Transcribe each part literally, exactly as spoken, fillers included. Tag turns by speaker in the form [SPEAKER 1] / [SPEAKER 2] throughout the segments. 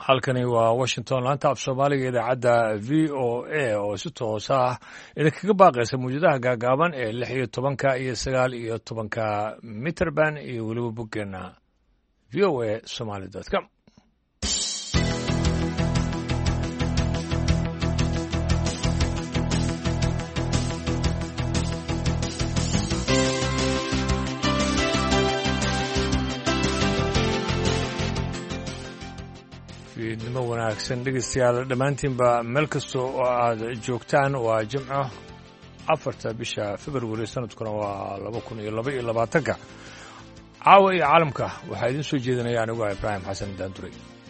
[SPEAKER 1] halkani waa washington laanta af soomaaliga idaacadda v o a oo si toos ah idinkaga baaqaysa mawjadaha gaagaaban ee lix iyo tobanka iyo sagaal iyo tobanka mitrband iyo weliba boggeena v o a somaly dot com nimo wanaagsan dhegeystayaal dhammaantiinba meel kasta oo aad joogtaan waa jimco afarta bisha februari sanadkuna waa laba kun iyo laba iyo labaatanka caawa iyo caalamka waxaa idiin soo jeedinaya anigu ah ibraahim xasan daanduray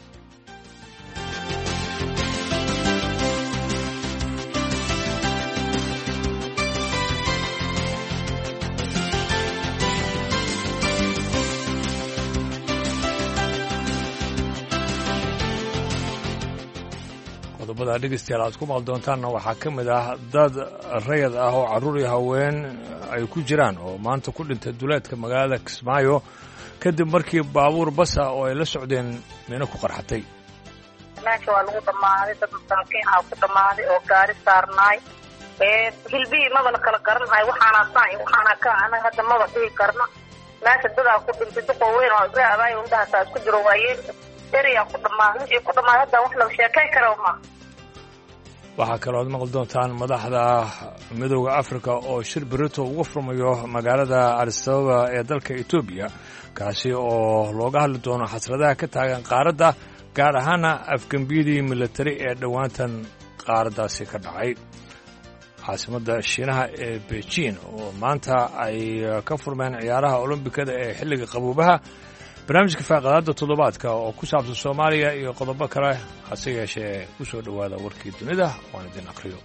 [SPEAKER 1] qodobada dhegeystayaal aad ku maqli doontaanna waxaa ka mid ah dad rayad ah oo carruur iyo haween ay ku jiraan oo maanta ku dhintay duleedka magaalada kismaayo kadib markii baabuur basa oo ay la socdeen meena ku qarxatay
[SPEAKER 2] meesha waa lagu dhammaaday dad masaakiin ah ku dhammaaday oo gaari saarnaay hilbihii maba la kala garanhay waxaana saan waxaana ka anaga hadda maba dhihi karna meesha dadaa ku dhintay duqoo weyn oo ibra abaayo indhahasaa isku jiro waayeen eriyaa ku dhammaaday wixii ku dhammaaday hadda wax la sheekay karo ma
[SPEAKER 1] waxaa kaloo ad maqli doontaan madaxda midooda afrika oo shir berito uga furmayo magaalada addis-ababa ee dalka etoobiya kaasi oo looga hadli doono xasradaha ka taagan qaaradda gaar ahaana afgembiyadii militari ee dhowaantan qaaraddaasi ka dhacay caasimadda shiinaha ee beijing oo maanta ay ka furmeen ciyaaraha olombikada ee xilliga qaboobaha barnaamijka faaqadaadda toddobaadka oo ku saabsan soomaaliya iyo qodobo kale hase yeeshee ku soo dhowaada warkii dunida waan idin akhriyo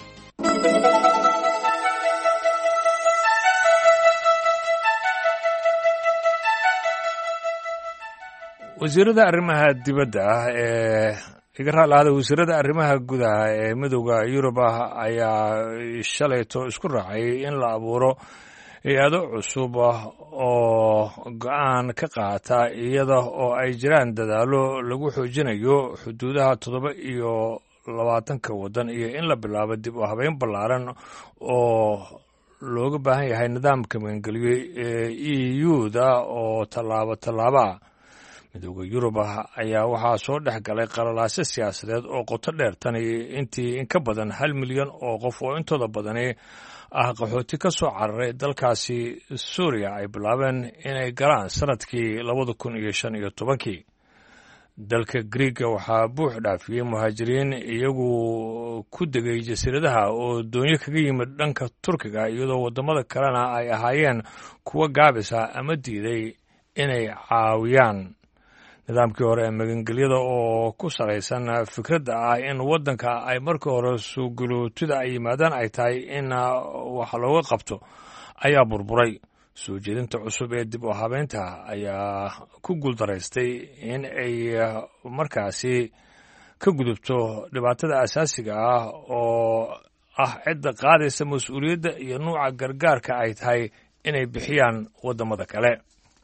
[SPEAKER 1] wasiirada arrimaha dibadda ah ee iga raalaada wasiirada arrimaha gudaha ee midooda yurub ah ayaa shalayto isku raacay in la abuuro hay-ado cusub oo go-aan ka qaata iyada oo ay jiraan dadaallo lagu xoojinayo xuduudaha toddoba iyo labaatanka waddan iyo in la bilaabo dib u habeyn ballaaran oo looga baahan yahay nidaamka magangelyo ee e u-da oo tallaabo tallaabaa midooda yurub ayaa waxaa soo dhex galay qalalaasyo siyaasadeed oo qoto dheer tani intii in ka badan hal milyan oo qof oo intooda badani ah qaxooti ka soo cararay dalkaasi suuriya ay bilaabeen inay galaan sanadkii labada kun iyo shan iyo tobankii dalka griiga waxaa buux dhaafiyey muhaajiriin iyagu ku degay jasiiradaha oo doonyo kaga yimid dhanka turkiga iyadoo waddamada kalena ay ahaayeen kuwa gaabisa ama diiday inay caawiyaan nidaamkii hore ee magangelyada oo ku salaysan fikradda ah in waddanka ay markii hore suugalootida ay yimaadaan ay tahay in wax looga qabto ayaa burburay soo jeedinta cusub ee dib u habeynta ayaa ku guuldaraystay in ay markaasi ka gudubto dhibaatada asaasiga ah oo ah cidda qaadaysa mas-uuliyadda iyo nuuca gargaarka ay tahay inay bixiyaan waddamada kale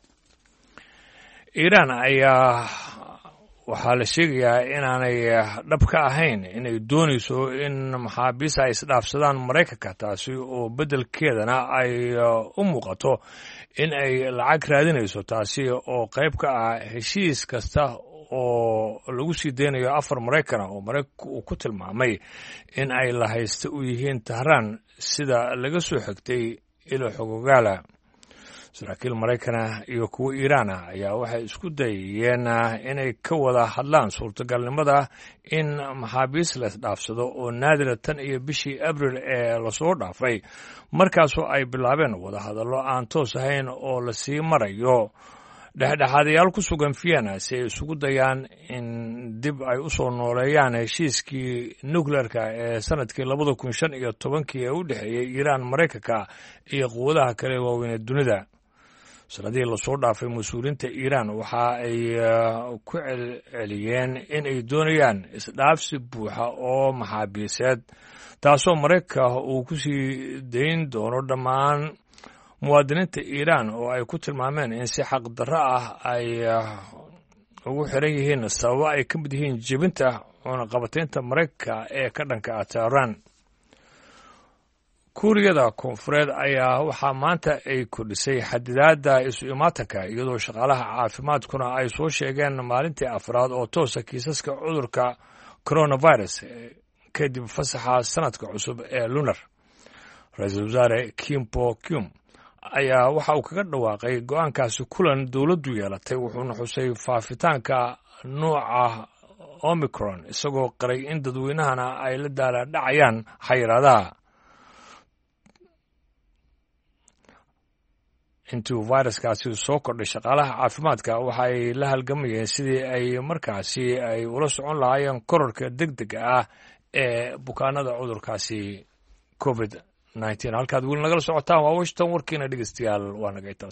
[SPEAKER 1] iiraan ayaa waxaa la sheegayaa inaanay dhab ka ahayn inay doonayso in maxaabiis ay isdhaafsadaan maraykanka taasi oo beddelkeedana ay u muuqato in ay lacag raadinayso taasi oo qayb ka ah heshiis kasta oo lagu sii deynayo afar maraykana oo maraykanku uu ku tilmaamay in ay lahaysta u yihiin tahraan sida laga soo xigtay ilo xogogaala saraakiil maraykana iyo kuwa iiraan ah ayaa waxay isku dayayeen inay ka wada hadlaan suurtagalnimada in maxaabiis la isdhaafsado oo naadira tan iyo bishii abril ee lasoo dhaafay markaasoo ay bilaabeen wadahadallo aan toos ahayn oo lasii marayo dhexdhexaadayaal ku sugan vienna si ay isugu dayaan in dib ay u soo nooleeyaan heshiiskii nukleerka ee sanadkii labada kun shan iyo tobankii ee u dhexeeyey iiraan maraykanka iyo quwadaha kale waaweyn ee dunida sanadihii lasoo dhaafay mas-uuliyiinta iiraan waxa ay ku celceliyeen in ay doonayaan isdhaafsi buuxa oo maxaabiiseed taasoo maraykanka uu ku sii dayn doono dhammaan muwaadiniinta iiraan oo ay ku tilmaameen in si xaq darro ah ay ugu xiran yihiin sababo ay ka mid yihiin jebinta cunaqabataynta maraykanka ee ka dhanka ah Tehran. kuuriyada koonfureed ayaa waxaa maanta ay kordhisay xadidaadda isu imaatanka iyadoo shaqaalaha caafimaadkuna ay soo sheegeen maalintii afraad oo toosa kiisaska cudurka coronavirus kadib fasaxa sanadka cusub ee lunar. ra-iisul wasaare Kim Bo-kyum ayaa waxa uu kaga dhawaaqay go'aankaasi kulan dowladdu yeelatay wuxuuna xusay faafitaanka nooca Omicron isagoo qaray in dadweynahana ay la daala dhacayaan xayiraadaha. intuu fayraskaasi soo kordhay shaqaalaha caafimaadka waxa ay la halgamayeen sidii ay markaasi ay ula socon lahaayeen kororka degdega ah ee bukaanada cudurkaasi covid nineteen. halkaad weli nagala socotaan waa Washington. warkiina dhegeystayaal waa nagay taas.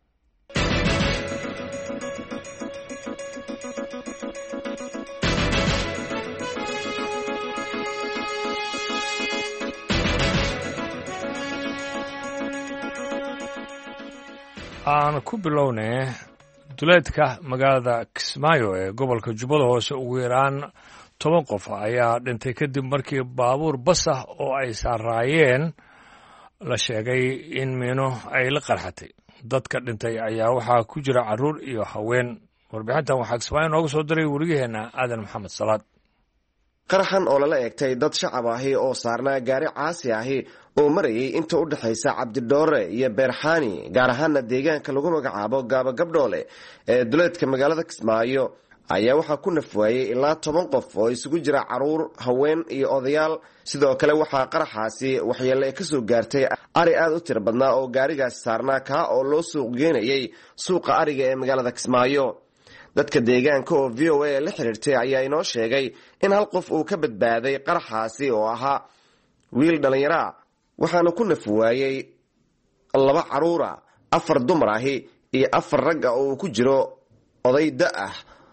[SPEAKER 1] aan ku bilownay duleedka magaalada Kismaayo ee gobolka Jubbada Hoose ugu yaraan toban qof ayaa dhintay kadib markii baabuur bas ah oo ay saaraayeen la sheegay in miino ay la qarxatay. dadka dhintay ayaa waxaa ku jira carruur iyo haween. warbixintan waxaa Kismaayo nooga soo diray wariyaheena Aadan Maxamed Salaad.
[SPEAKER 3] qaraxan oo lala eegtay dad shacab ahi oo saarnaa gaari caasi ahi oo marayay inta u dhaxaysa Cabdidhoore iyo Beerxaani gaar ahaana deegaanka lagu magacaabo Gaaba Gabdhoole ee duleedka magaalada Kismaayo ayaa waxaa ku nafwaayay ilaa toban qof oo isugu jira carruur, haween iyo odayaal. sidoo kale waxaa qaraxaasi waxyeello ka soo gaartay ari aad u tiro badnaa oo gaarigaasi saarnaa kaa oo loo suuq geynayay suuqa ariga ee magaalada Kismaayo. dadka deegaanka oo V O A la xiriirtay ayaa inoo sheegay in hal qof uu ka badbaaday qaraxaasi oo ahaa wiil dhalinyaro ah waxaana ku nafwaayay laba carruura, afar dumar ahi iyo afar rag ah oo ku jiro oday da ah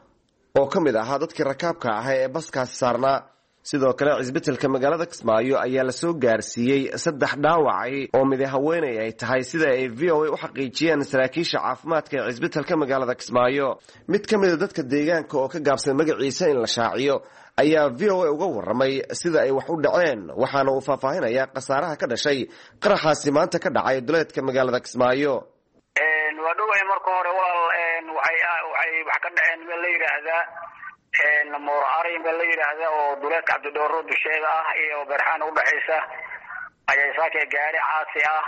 [SPEAKER 3] oo ka mid ahaa dadkii rakaabka ahaa ee baskaasi saarnaa. sidoo kale cisbitaalka magaalada Kismaayo ayaa la soo gaarsiiyey saddex dhaawacay oo mid haweenay ay tahay sida ay V O A u xaqiijiyeen saraakiisha caafimaadka ee cisbitaalka magaalada Kismaayo. mid ka mid ah dadka deegaanka oo ka gaabsan magaciisa in la shaaciyo ayaa V O A uga warramay sida ay wax u dhaceen waxaana uu faahfaahinayaa khasaaraha ka dhashay qaraxaasi maanta ka dhacay duleedka magaalada Kismaayo.
[SPEAKER 4] een waa dhoway marka hore walaal een waxay waxay wax ka dhaceen meel la yiraahdaa een moor ari meel la yiraahdaa oo duleedka Cabdidhoore dusheeda ah iyo Beerxaan u dhaxaysa ayay saakay gaari caasi ah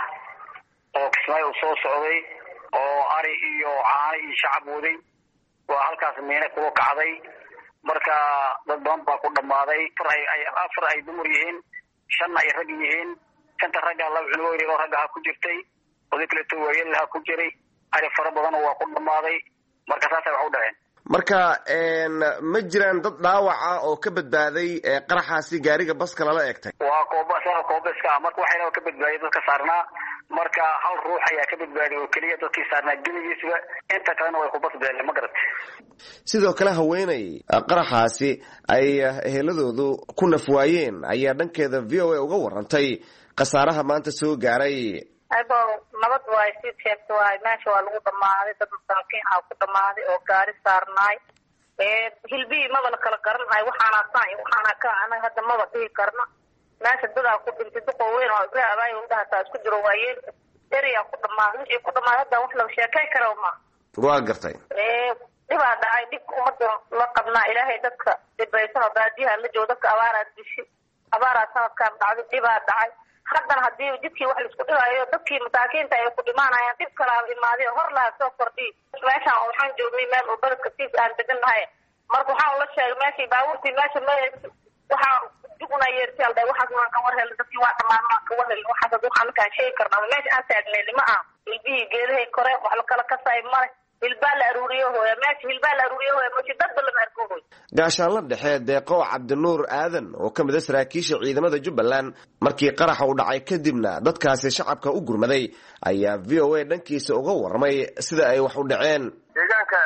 [SPEAKER 4] oo Kismaayo soo socday oo ari iyo caano iyo shacab waday waa halkaas miina ku kacday. marka dad badan baa ku dhamaaday. ay afar ay dumar yihiin, shan ay rag yihiin. shanta rag ah laba cunug oo rag ah ku jirtay, oday kale too waayeel ah ku jiray. ari fara badan waa ku dhamaaday. marka saas ay wax u dhaceen.
[SPEAKER 3] marka een ma jiraan dad dhaawac ah oo ka badbaaday qaraxaasi gaariga baska lala eegtay?
[SPEAKER 4] waa koobaska koobaska marka waxay ka badbaaday dadka saarnaa. marka hal ruux ayaa ka badbaaday oo kaliya dadkii saarnaa geligiisba, inta kalena way ku badbaadeen ma garatay.
[SPEAKER 3] sidoo kale haweenay qaraxaasi ay eheladoodu ku nafwaayeen ayaa dhankeeda V O A uga warantay khasaaraha maanta soo gaaray.
[SPEAKER 2] aybo nabad waay si sheegto waay meesha waa lagu dhamaaday dad masaakiin ah ku dhamaaday oo gaari saarnaay. ee hilbii maba la kala garanay waxaana saan waxaana ka anaga hadda maba dhihi karna. meesha dadaa ku dhintay duqo weyn oo ibraahay oo dhaxta isku jiro waayeen area ku dhamaaday wixii ku dhamaaday hadda wax la sheekay karo ma
[SPEAKER 3] waa gartay.
[SPEAKER 2] ee dibaa dhacay dib umada la qabnaa ilaahay dadka dibaysan baadiyaha la jooga dadka abaaraad dishi abaaraad sanadkan dhacday dibaa dhacay. haddana haddii jidkii wax la isku dhigayo dadkii masaakiinta ay ku dhimaanayaan dib kala imaadeen hor laha soo kordhi. meeshaan waxaan joognay meel oo baladka siis aan deganahay. marka waxaan la sheegay meeshii baabuurtii meesha ma waxaa juguna yeertay alday waxaas waan ka warhel dadkii waa dhamaanaa ka warhel waxaas waxaan ka sheegi karnaa meesha aan taagnay lima ah. ilbihii geedahay kore wax la kala kasay mare hilbaa la aruuriyo hooya meesha hilbaa la aruuriyo hooya meesha dad bal ma arko hooy.
[SPEAKER 3] gaashaanla dhexe Deeqo Cabdinuur Aadan oo ka mid ah saraakiisha ciidamada Jubbaland markii qaraxa u dhacay kadibna dadkaasi shacabka u gurmaday ayaa V O A dhankiisa uga warramay sida ay wax u dhaceen.
[SPEAKER 4] deegaanka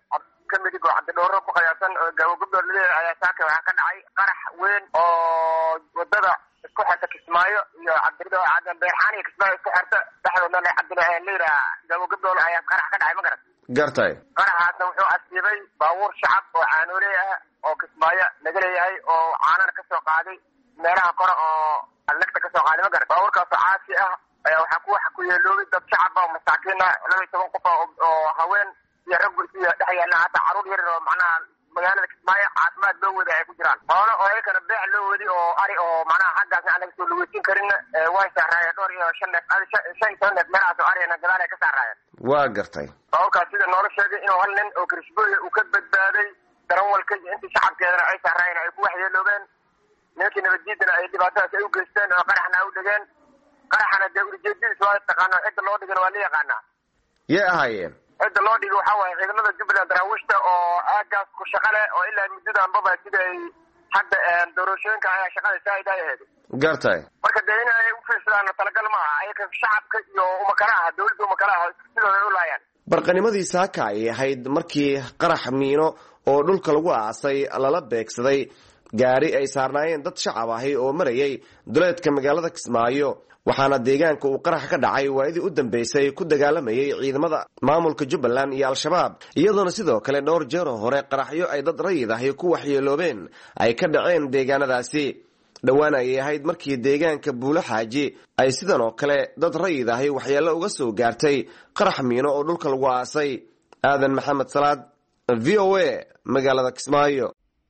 [SPEAKER 4] ka mid ah Cabdidhoore ku qayaasan Gaaba Gabdhoole ayaa saaka waxa ka dhacay qarax weyn oo wadada isku xirta Kismaayo iyo Cabdidhoore aadan Beerxaan iyo Kismaayo isku xirta dhexdoodana Cabdidhoore leeyahay Gaaba Gabdhoole ayaa qarax ka dhacay ma garan.
[SPEAKER 3] gartay.
[SPEAKER 4] qaraxaasna wuxuu asiibay
[SPEAKER 5] sheegay baabuur shacab oo caanooley ah oo kismaayo laga leeyahay oo caanana kasoo qaaday meelaha kore oo lagta kasoo qaaday ma garan baabuurkaas oo caasi ah ayaa waxaa ku wax ku yeeloobay dad shacab ah oo masaakiin ah laba iyo toban qof oo haween iyo rag iyo dhex yaalla hataa caruur yar oo macnaha magaalada kismaayo caafimaad loo wadi ay ku jiraan xoolo oo ayakana beec loo wadi oo ari oo macnaha xaggaasna aan laga soo lugeysin karin way saaraayeen dhowr iyo shan neef shan iyo toban neef meelahaas oo arigana gadaal ay ka saaraayeen
[SPEAKER 3] waa gartay
[SPEAKER 5] baabuurkaas sida noola sheegay inuu hal nin oo kirishbooya uu ka badbaaday darawalka iyo intii shacabkeedana ay saaraayeen ay ku waxyeeloobeen nimankii nabaddiidana ay dhibaatadaas ay u geysteen oo qaraxna ay u dhigeen qaraxana dee ujeedadiis waa taqaanaa cidda loo dhigana waa la yaqaanaa
[SPEAKER 3] yay ahaayeen
[SPEAKER 5] cidda loo dhigay waxaa waaye ciidamada jubbaland daraawiishta oo aagaas ku shaqa leh oo ilaa muddadanbaba sida ay hadda doorashooyinka ayaa shaqada saaid ay ahayd
[SPEAKER 3] gartay
[SPEAKER 5] marka dee in ay u fiirsadaanna talagal ma aha ayaka shacabka iyo umakala aha dawladda umakala aha sidooda ay u laayaan
[SPEAKER 3] barqanimadii saaka ay ahayd markii qarax miino oo dhulka lagu aasay lala beegsaday gaari ay saarnaayeen dad shacab ahi oo marayay duleedka magaalada kismaayo waxaana deegaanka uu qarax ka dhacay waayadii u dambeysay ku dagaalamayay ciidamada maamulka jubbaland iyo al-shabaab iyadoona sidoo kale dhowr jeer oo hore qaraxyo ay dad rayid ahi ku waxyeeloobeen ay ka dhaceen deegaanadaasi dhowaan ayay ahayd markii deegaanka buulo xaaji ay sidan oo kale dad rayid ahi waxyeello uga soo gaartay qarax miino oo dhulka lagu aasay aadan maxamed salaad v o a magaalada kismaayo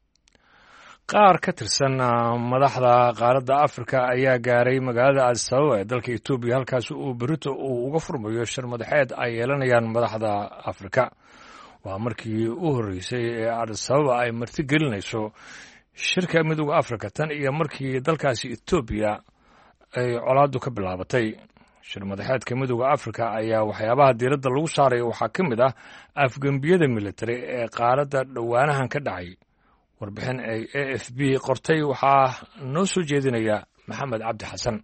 [SPEAKER 1] qaar ka tirsan madaxda qaaradda afrika ayaa gaaray magaalada addis ababa ee dalka etoobiya halkaas uu berito uu uga furmayo shir madaxeed ay yeelanayaan madaxda afrika waa markii u horreysay ee addis ababa ay marti gelinayso shirka midooda afrika tan iyo markii dalkaasi etoobiya ay colaaddu ka bilaabatay shir madaxeedka midooda afrika ayaa waxyaabaha diiradda lagu saaraya waxaa ka mid ah afgembiyada militari ee qaaradda dhowaanahan ka dhacay warbixin ay a f b qortay waxaa noo soo jeedinaya maxamed cabdi xasan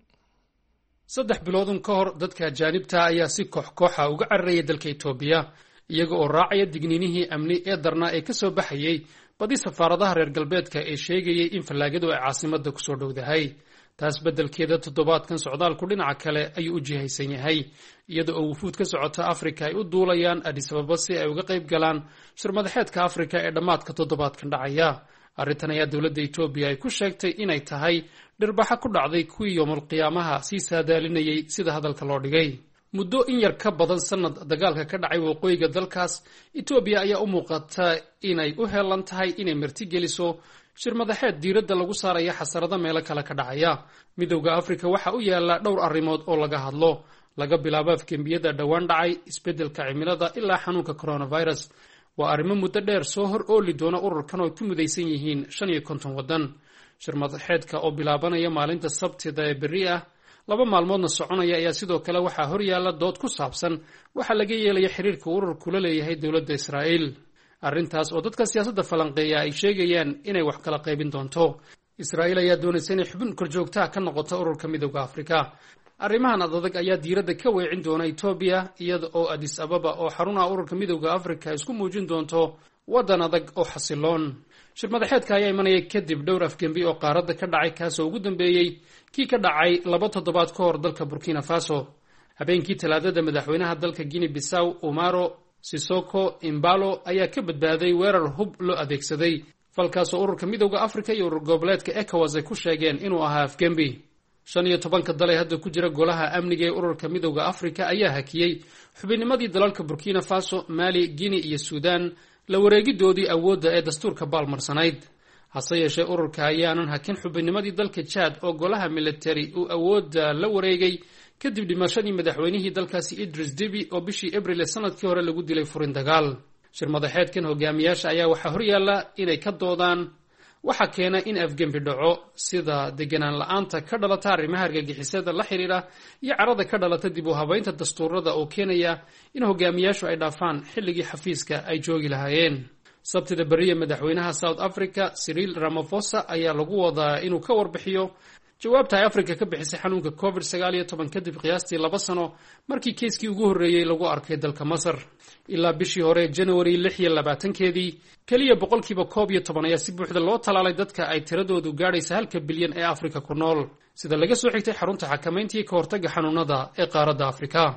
[SPEAKER 6] saddex biloodun ka hor dadka ajaanibta ayaa si koox kooxa uga cararayay dalka etoobiya iyaga oo raacaya digniinihii amni ee darnaa ee ka soo baxayey badi safaaradaha reer galbeedka ee sheegayay in fallaagadu ay caasimadda ku soo dhowdahay taas beddelkeeda toddobaadkan socdaalku dhinaca kale ayuu u jihaysan yahay iyada oo wufuud ka socota afrika ay u duulayaan addis ababa si ay uga qayb galaan shir madaxeedka afrika ee dhammaadka toddobaadkan dhacaya arrintan ayaa dowladda etoobiya ay ku sheegtay inay tahay dhirbaxa ku dhacday kuwii yoomul qiyaamaha sii saadaalinayay sida hadalka loo dhigay muddo in yar ka badan sannad dagaalka ka dhacay waqooyiga dalkaas etoobiya ayaa u muuqata inay u heelan tahay inay martigeliso shir madaxeed diiradda lagu saaraya xasarado meelo kale ka dhacaya midowda afrika waxa u yaala dhowr arrimood oo laga hadlo laga bilaabo afgembiyada dhowaan dhacay isbeddelka cimilada ilaa xanuunka coronavirus waa arrimo muddo dheer soo hor ooli doona ururkan oo ku midaysan yihiin shan iyo konton waddan shir madaxeedka oo bilaabanaya maalinta sabtida ee berri ah laba maalmoodna soconaya ayaa sidoo kale waxaa hor yaalla dood ku saabsan waxa laga yeelaya xiriirka ururku la leeyahay dowladda israa'iil arrintaas oo dadka siyaasadda falanqeeya ay sheegayaan inay wax kala qaybin doonto israa'iil ayaa doonaysa inay xubin korjoogtaha ka noqoto ururka midowda afrika arrimahan adadag ayaa diiradda ka weecin doona etoobiya iyada oo addis ababa oo xarunaha ururka midowda afrika isku muujin doonto waddan adag oo xasiloon shir madaxeedka ayaa imanaya kadib dhowr afgembi oo qaaradda ka dhacay kaasoo ugu dambeeyey kii ka dhacay laba toddobaad ka hor dalka burkina faso habeenkii talaadada madaxweynaha dalka guinea bissaw umaro sisoko imbalo ayaa ka badbaaday weerar hub loo adeegsaday falkaasoo ururka midowda afrika iyo urur goboleedka ecowas ay ku sheegeen inuu ahaa afgembi shan iyo tobanka dal ee hadda ku jira golaha amniga ee ururka midowda afrika ayaa hakiyey xubinnimadii dalalka burkina faso mali guinea iyo suudan la wareegidoodii awoodda ee dastuurka baalmarsanayd hase yeeshee ururka ayaanan hakin xubinnimadii dalka jaad oo golaha militari uu awoodda la wareegay kadib dhimashadii madaxweynihii dalkaasi idris debi oo bishii abril ee sanadkii hore lagu dilay furin dagaal shir madaxeedkan hogaamiyaasha ayaa waxaa horyaalla inay ka doodaan waxa keena in afgembi dhaco sida deganaan la-aanta ka dhalata arrimaha argagixisada la xidhiidha iyo carada ka dhalata dib u habaynta dastuurada oo keenaya in hogaamiyaashu ay dhaafaan xilligii xafiiska ay joogi lahaayeen sabtida beriya madaxweynaha south africa cyril ramaphosa ayaa lagu wadaa inuu ka warbixiyo jawaabta ay afrika ka bixisay xanuunka covid sagaal iyo toban kadib qiyaastii laba sano markii keiskii ugu horreeyey lagu arkay dalka masar ilaa bishii hore january lix iyo labaatankeedii keliya boqolkiiba koob iyo toban ayaa si buuxda loo talaalay dadka ay tiradoodu gaadhaysa halka bilyan ee afrika ku nool sida laga soo xigtay xarunta xakamayntii ka hortagga xanuunada ee qaaradda afrika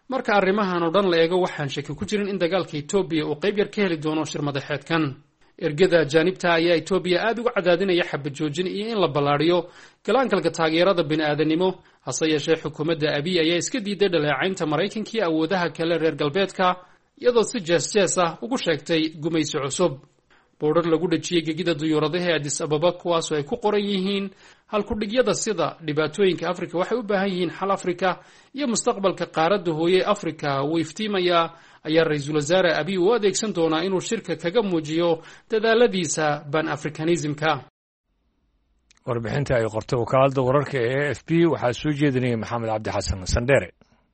[SPEAKER 6] marka arrimahan oo dhan la eego waxaan shaki ku jirin in dagaalka etoobiya uu qayb yar ka heli doono shir madaxeedkan. ergada jaanibta ayaa etoobiya aad uga cadaadinaya xabad joojin iyo in la ballaadhiyo galaangalka taageerada bini'aadanimo. hase yeeshee xukuumadda abiy ayaa iska diiday dhaleecaynta maraykanka iyo awoodaha kale reer galbeedka, iyadoo si jees jees ah ugu sheegtay gumaysi cusub. boodhar lagu dhejiyey gegida duyuuradaha ee Addis Ababa kuwaasoo ay ku qoran yihiin halkudhigyada sida dhibaatooyinka Afrika waxay u baahan yihiin xal Afrika iyo mustaqbalka qaaradda hooye Afrika wuu iftiimayaa, ayaa ra-iisul wasaare abiy u adeegsan doonaa inuu shirka kaga muujiyo dadaaladiisa ban-africanismka.
[SPEAKER 1] warbixinta ay qortay wakaaladda wararka ee A F P waxaa soo jeedinayay maxamed cabdi xasan sandheere.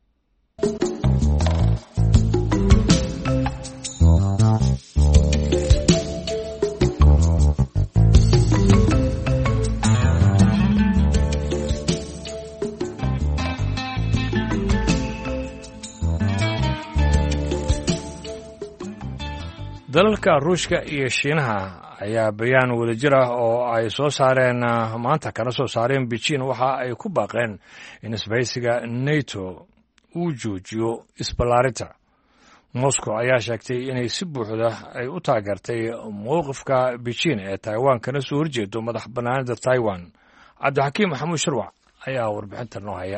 [SPEAKER 1] dalalka ruushka iyo shiinaha ayaa bayaan wadajir ah oo ay soo saareen maanta kana soo saareen beijing waxa ay ku baaqeen in isbahaysiga nato uu joojiyo isballaarinta. moscow ayaa sheegtay inay si buuxda ay u taageertay mowqifka beijing ee taiwan kana soo horjeedo madax bannaanida taiwan. cabdixakiim maxamuud shirwac ayaa warbixinta noo haya.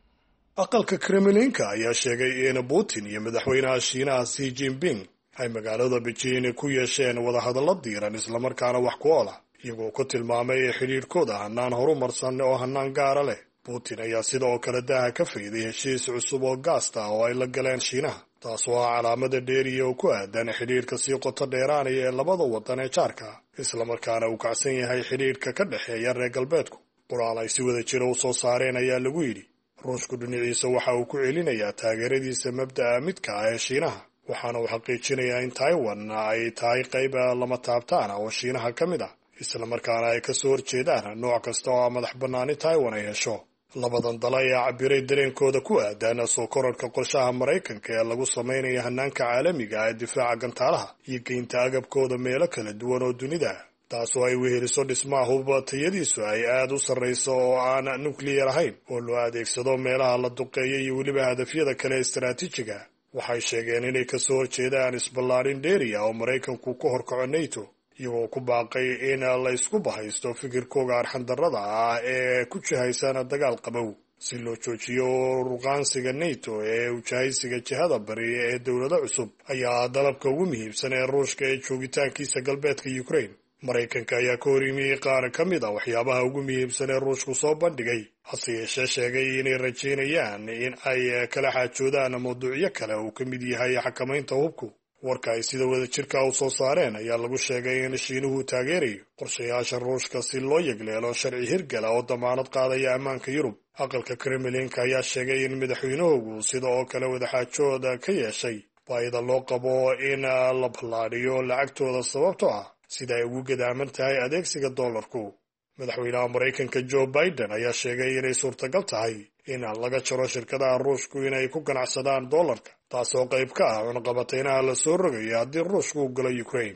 [SPEAKER 7] aqalka kremlinka ayaa sheegay in putin iyo madaxweynaha shiinaha xi jinping ay magaalada beijing ku yeesheen wadahadallo diiran islamarkaana wax ku ool ah, iyagoo ku tilmaamay xidhiirhkooda hannaan horumarsan oo hannaan gaara leh. putin ayaa sidoo kale daaha ka fayday heshiis cusub oo gaasta oo ay la galeen shiinaha, taasoo ah calaamada dheeriya oo ku aadan xidhiirhka sii qoto dheeraanaya ee labada waddan ee jaarka, islamarkaana uu kacsan yahay xidhiirhka ka dhexeeya reer galbeedku. qoraal ay si wada jira u soo saareen ayaa lagu yidhi ruushku dhinaciisa waxa uu ku celinayaa taageeradiisa mabda'a midka ah ee shiinaha, waxaana uu xaqiijinayaa in taiwan ay tahay qayb lama taabtaan ah oo shiinaha ka mid ah, islamarkaana ay ka soo horjeedaan nooc kasta oo madax bannaani taiwan ay hesho. labadan dal ayaa cabiray dareenkooda ku aadan soo kororhka qorshaha maraykanka ee lagu samaynayo hannaanka caalamiga ee difaaca gantaalaha iyo geynta agabkooda meelo kala duwan oo dunida, taasoo ay weheliso dhismaha hubba tayadiisu ay aad u sarrayso oo aan nukliyar ahayn oo loo adeegsado meelaha la duqeeya iyo weliba hadafyada kale istaraatiijiga. waxay sheegeen inay ka soo horjeedaan isballaarin dheeriya oo maraykanku ku horkaco nato, iyagoo ku baaqay in la isku bahaysto fikirkooga arxandarrada ah ee ku jihaysan dagaal qabow si loo joojiyo ruqaansiga nato ee ujahaysiga jihada bari ee dowlado cusub ayaa dalabka ugu muhiimsan ee ruushka ee joogitaankiisa galbeedka ukraine. maraykanka ayaa ka hor yimi qaar ka mid a waxyaabaha ugu muhiimsan ee ruushku soo bandhigay, hase yeeshee sheegay inay rajaynayaan in ay kala xaajoodaan mawduucyo kale uu ka mid yahay xakamaynta hubku. warka ay sida wada jirka u soo saareen ayaa lagu sheegay in shiinuhu taageerayo qorshayaasha ruushka si loo yegleelo sharci hirgala oo damaanad qaadaya ammaanka yurub. aqalka kremlinka ayaa sheegay in madaxweynahoogu sida oo kale wadaxaajooda ka yeeshay baahida loo qabo in la ballaadhiyo lacagtooda sababtoo ah sida ay ugu gadaaman tahay adeegsiga dollarku. madaxweynaha maraykanka joe biden ayaa sheegay inay suurtagal tahay in laga jaro shirkadaha ruushku inay ku ganacsadaan dollarka, taasoo qayb ka ah cunaqabateynaha la soo rogayo haddii ruushku u galo ukraine.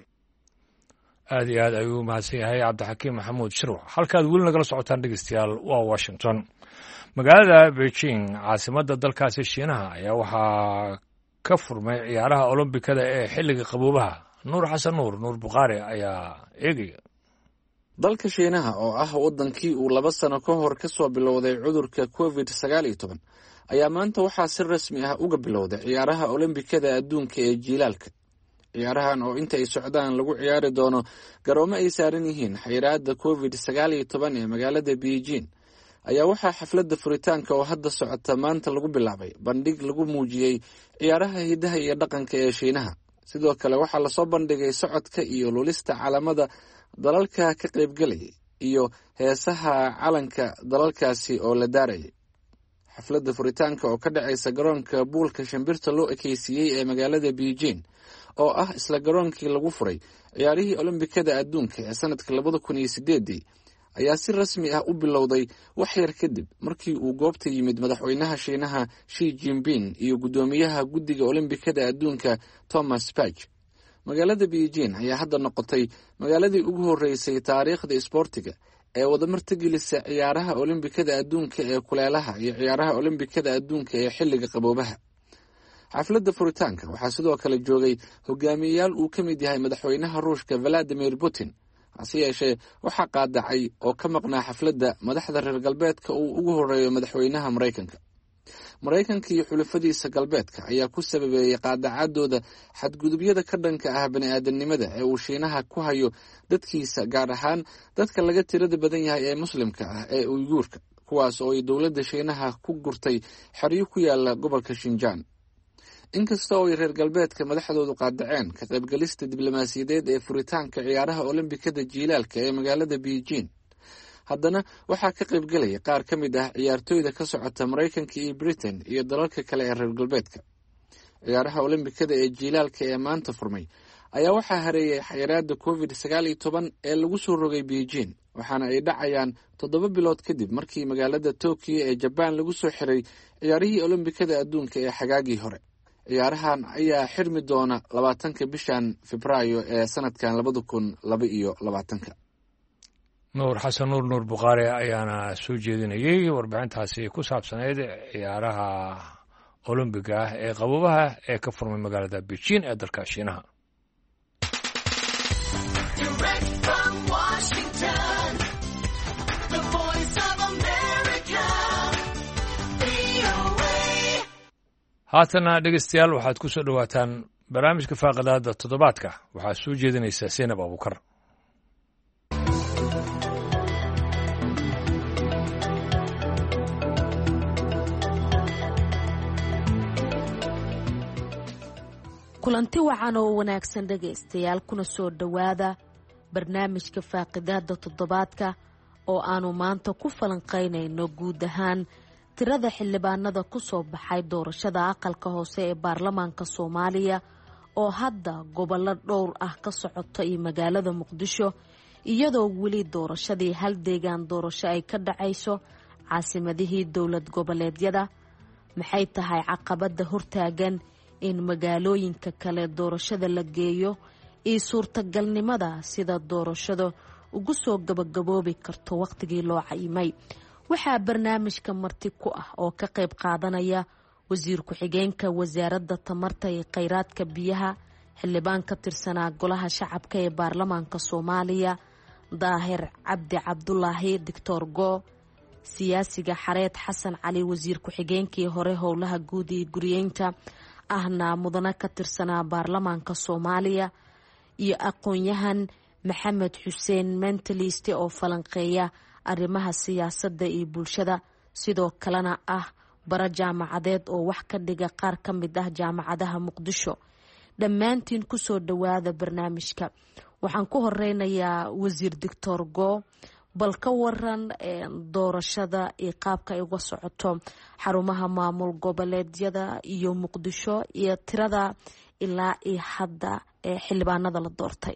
[SPEAKER 1] aad iyo aad ayuu mahadsan yahay cabdixakiim maxamuud shirwac. halkaad weli nagala socotaan dhegeystayaal waa washington. magaalada beijing caasimadda dalkaasi shiinaha ayaa waxaa ka furmay ciyaaraha olombikada ee xilliga qaboobaha. nuur xasan nuur nuur bukhaari ayaa eegaya.
[SPEAKER 8] dalka shiinaha oo ah waddankii uu laba sano ka hor ka soo bilowday cudurka covid sagaal iyo toban ayaa maanta waxaa si rasmi ah uga bilowday ciyaaraha olombikada adduunka ee jiilaalka. ciyaarahan oo inta ay socdaan lagu ciyaari doono garoomo ay saaran yihiin xayiraadda covid sagaal iyo toban ee magaalada beijing ayaa waxaa xafladda furitaanka oo hadda socota maanta lagu bilaabay bandhig lagu muujiyey ciyaaraha hidaha iyo dhaqanka ee shiinaha. sidoo kale waxaa lasoo bandhigay socodka iyo lulista calamada dalalka ka qaybgalayay iyo heesaha calanka dalalkaasi oo la daarayay. xafladda furitaanka oo ka dhacaysa garoonka buulka shimbirta loo ekeysiiyey ee magaalada beijing oo ah isla garoonkii lagu furay ciyaarihii olombikada adduunka ee sanadka labada kun iyo sideedii ayaa si rasmi ah u bilowday wax yar kadib markii uu goobta yimid madaxweynaha shiinaha Xi Jinping iyo guddoomiyaha guddiga olombikada adduunka Thomas Bach. magaalada beijing ayaa hadda noqotay magaaladii ugu horeysay taariikhda isboortiga ee wadamartigelisa ciyaaraha olombikada adduunka ee kuleelaha iyo ciyaaraha olombikada adduunka ee xilliga qaboobaha. xafladda furitaanka waxaa sidoo kale joogay hogaamiyeyaal uu ka mid yahay madaxweynaha ruushka valadimir putin. hase yeeshee waxaa qaadacay oo ka maqnaa xafladda madaxda reer galbeedka uu ugu horeeyo madaxweynaha maraykanka. maraykanka iyo xulafadiisa galbeedka ayaa ku sababeeyey qaadacadooda xadgudubyada ka dhanka ah bani-aadamnimada ee uu shiinaha ku hayo dadkiisa, gaar ahaan dadka laga tirada badan yahay ee muslimka ah ee uyguurka, kuwaas oo ay dowladda shiinaha ku gurtay xeryo ku yaala gobolka shinjaan. inkasta oo ay reer galbeedka madaxdoodu qaadaceen ka qaybgalista diblomaasiyadeed ee furitaanka ciyaaraha olombikada jiilaalka ee magaalada beijing, haddana waxaa ka qaybgelaya qaar ka mid ah ciyaartooyda ka socota maraykanka iyo britain iyo dalalka kale ee reer galbeedka. ciyaaraha olombikada ee jiilaalka ee maanta furmay ayaa waxaa hareeyay xayiraada covid sagaal iyo toban ee lagu soo rogay beijing, waxaana ay dhacayaan toddoba bilood kadib markii magaalada tokyo ee jabaan lagu soo xiray ciyaarihii olombikada adduunka ee xagaagii hore. ciyaarahan ayaa xirmi doona labaatanka bishan febraayo ee sanadkan labada kun laba iyo labaatanka.
[SPEAKER 1] nuur xasan nuur nuur bukhaari ayaana soo jeedinayey warbixintaasi ku saabsaneyd ciyaaraha olombiga ah ee qaboobaha ee ka furmay magaalada beijing ee dalka shiinaha. haatana dhegeystayaal waxaad ku soo dhowaataan barnaamijka faaqidaada toddobaadka. waxaa soo jeedinaysa Zainab Abuukar.
[SPEAKER 9] kulanti wacan oo wanaagsan dhegaystayaal, kuna soo dhowaada barnaamijka faaqidaada toddobaadka oo aanu maanta ku falanqaynayno guud ahaan tirada xildhibaanada ku soo baxay doorashada aqalka hoose ee baarlamaanka Soomaaliya oo hadda gobollo dhowr ah ka socota iyo magaalada Muqdisho, iyadoo weli doorashadii hal deegaan doorasho ay ka dhacayso caasimadihii dowlad goboleedyada. maxay tahay caqabada hortaagan in magaalooyinka kale doorashada la geeyo iyo suurtagalnimada sida doorashada ugu soo gabagaboobi karto waqtigii loo cayimay? waxaa barnaamijka marti ku ah oo ka qayb qaadanaya wasiir ku-xigeenka wasaaradda tamarta iyo kheyraadka biyaha, xildhibaan ka tirsanaa golaha shacabka ee baarlamaanka Soomaaliya daahir cabdi cabdulaahi doctor go, siyaasiga xareed xasan cali, wasiir ku-xigeenkii hore howlaha guud iyo guriyeynta ahna mudane ka tirsanaa baarlamaanka Soomaaliya, iyo aqoon-yahan maxamed xuseen mentaliste oo falanqeeya arrimaha siyaasadda iyo bulshada, sidoo kalena ah bara jaamacadeed oo wax ka dhiga qaar ka mid ah jaamacadaha Muqdisho. dhammaantiin ku soo dhowaada barnaamijka. waxaan ku horeynayaa wasiir doctor go, bal ka waran doorashada iyo qaabka ay uga socoto xarumaha maamul goboleedyada iyo Muqdisho iyo tirada ilaa iyo hadda ee xildhibaanada la doortay.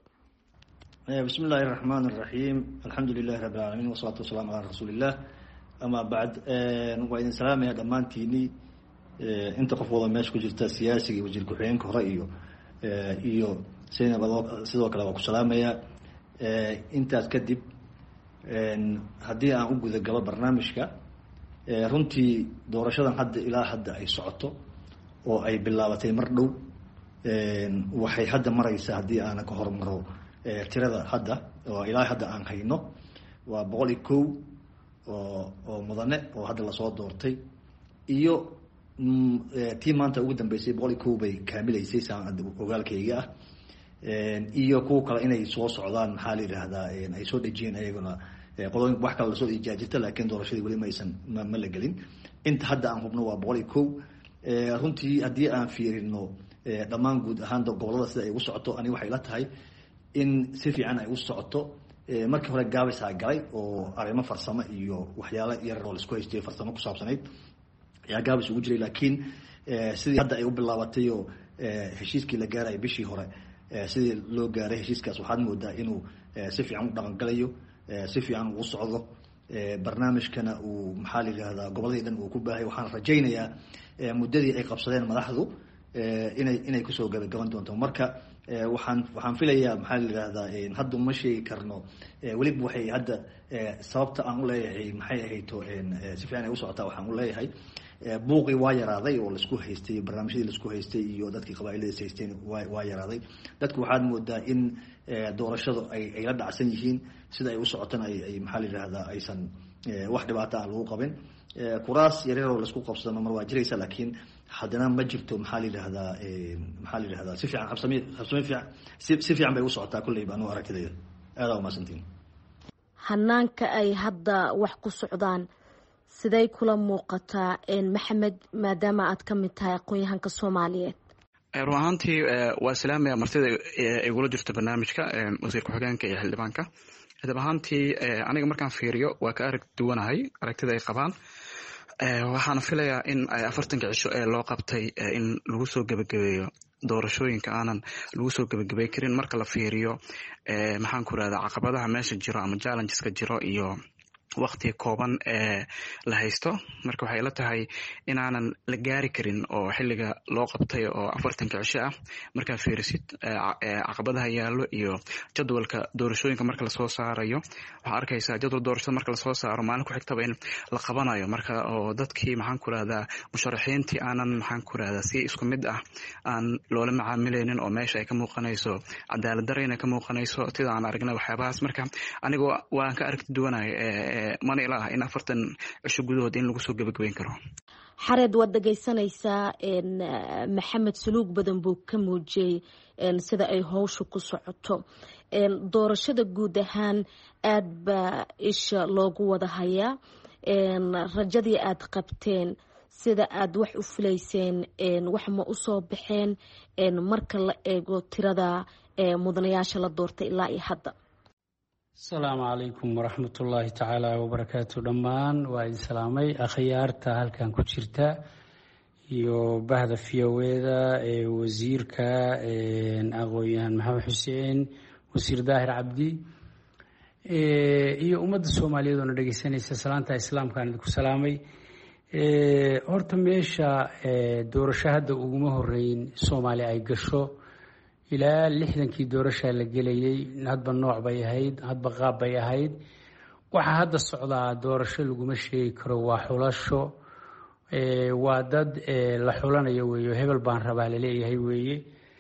[SPEAKER 10] بسم الله الرحمن الرحيم الحمد لله رب العالمين والصلاة والسلام على رسول الله أما بعد وإن سلام يا دمانتيني أنت قفوضا ماشي كجرت سياسي وجر كحين كرأيه إيو سينا بدو سيدو كلا وكو سلام يا أنت أتكذب هدي أن أقول ذا قبل برنامجك runtii doorashadan hadda ilaa hadda ay socoto oo ay bilaabatay mar dhow waxay hadda maraysaa haddii aan ka hormaro tirada hadda oo ilaa hadda aan hayno waa boqol iyo kow oo oo mudane oo hadda la soo doortay iyo tii maanta ugu dambeysay boqol iyo kow bay kaamilaysay saan ogaalkayga ah iyo kuwa kale inay soo socdaan maxaa la yiraahdaa ay soo dhajiyeen ayaguna qodobin wax kale la soo ijaajirta laakiin doorashadii weli ma aysan ma la gelin. inta hadda aan hubno waa boqol iyo kow. runtii haddii aan fiirino dhammaan guud ahaan gobolada sida ay ugu socoto ani waxay la tahay in si fiican ay u socoto. markii hore gaabaysaa galay oo arrimo farsamo iyo waxyaalo yar oo la isku haystay farsamo ku saabsanayd ayaa gaabis ugu jiray, laakiin sidii hadda ay u bilaabatay oo heshiiskii la gaaray bishii hore sidii loo gaaray heshiiskaas waxaad moodaa inuu si fiican u dhaqangalayo, si fiican ugu socdo barnaamijkana uu maxaa la yiraahdaa goboladii dhan uu ku baahay. waxaan rajaynayaa muddadii ay qabsadeen madaxdu inay inay kusoo gabagaban doonto. marka waxaan waxaan filayaa maxaa la yiraahdaa hadda ma sheegi karno weliba waxay hadda sababta aan u leeyahay maxay ahayto si fiican ay u socotaa. waxaan u leeyahay buuqii waa yaraaday oo laisku haystay barnaamijyadii laisku haystay iyo dadkii qabaa'ilada haysteen waa waa yaraaday dadku waxaad moodaa in doorashadu ay ay la dhacsan yihiin sida ay u socotaan ay ay maxaa la yidhahdaa aysan wax dhibaato ah lagu qabin kuraas yaryar oo laisku qabsado mar waa jiraysa laakiin haddana ma jirto maxaa la yidhahdaa maxaa la yidhahdaa si fiican habsami habsami fiican si si fiican bay u socotaa kulleyba anuu aragtidayda aada u mahadsantiin
[SPEAKER 9] hanaanka ay hadda wax ku socdaan siday kula muuqataa maxamed maadaama aad ka mid tahay aqoon-yahanka soomaaliyeed
[SPEAKER 11] run ahaantii waa islaamia martida igula jirto barnaamijka wasiir ku-xigeenka iyo xildhibaanka dab ahaantii aniga markaan fiiriyo waa ka arag duwanahay aragtida ay qabaan waxaana filayaa in afartanka cisho ee loo qabtay in lagu soo gebagabeeyo doorashooyinka aanan lagu soo gebagabey karin marka la fiiriyo maxaan ku rahdaa caqabadaha meesha jiro ama challengeska jiro iyo waqti kooban ee la haysto marka waxay la tahay inaanan la gaari karin oo xilliga loo qabtay oo afartanka cisho ah markaa fiirisid caqabadaha yaallo iyo jadwalka doorashooyinka marka lasoo saarayo waxaa arkaysaa jadwal doorashada marka lasoo saaro maalin ku xigtaba in la qabanayo marka oo dadkii maxaan ku rahdaa musharaxiintii aanan maxaan ku rahdaa si isku mid ah aan loola macaamilaynin oo meesha ay ka muuqanayso cadaalad darayna ka muuqanayso sida aan aragnay waxyaabahaas marka aniga waan ka aragti duwanahay mana ila ah in afartan cisho gudahood in lagu soo gebagabeyn karo
[SPEAKER 9] xareed waad dhegaysanaysaa maxamed suluug badan buu ka muujiyey sida ay howsha ku socoto doorashada guud ahaan aad baa isha loogu wada hayaa rajadii aad qabteen sida aad wax u filayseen wax ma usoo baxeen marka la eego tirada mudanayaasha la doortay ilaa iyo hadda
[SPEAKER 12] asalaamu calaykum waraxmatullaahi tacaala wabarakaatu dhammaan waa idin salaamay akhyaarta halkan ku jirta iyo bahda fiyoweeda ee wasiirka aqoon-yahan maxamed xuseen wasiir daahir cabdi iyo ummadda soomaaliyeed oona dhegeysanaysa salaanta islaamkaan idinku salaamay horta meesha doorasho hadda uguma horeyn soomaaliya ay gasho ilaa lixdankii doorashaa la gelayay hadba nooc bay ahayd hadba qaab bay ahayd waxaa hadda socdaa doorasho laguma sheegi karo waa xulasho waa dad la xulanayo weeye hebel baan rabaa laleeyahay weeye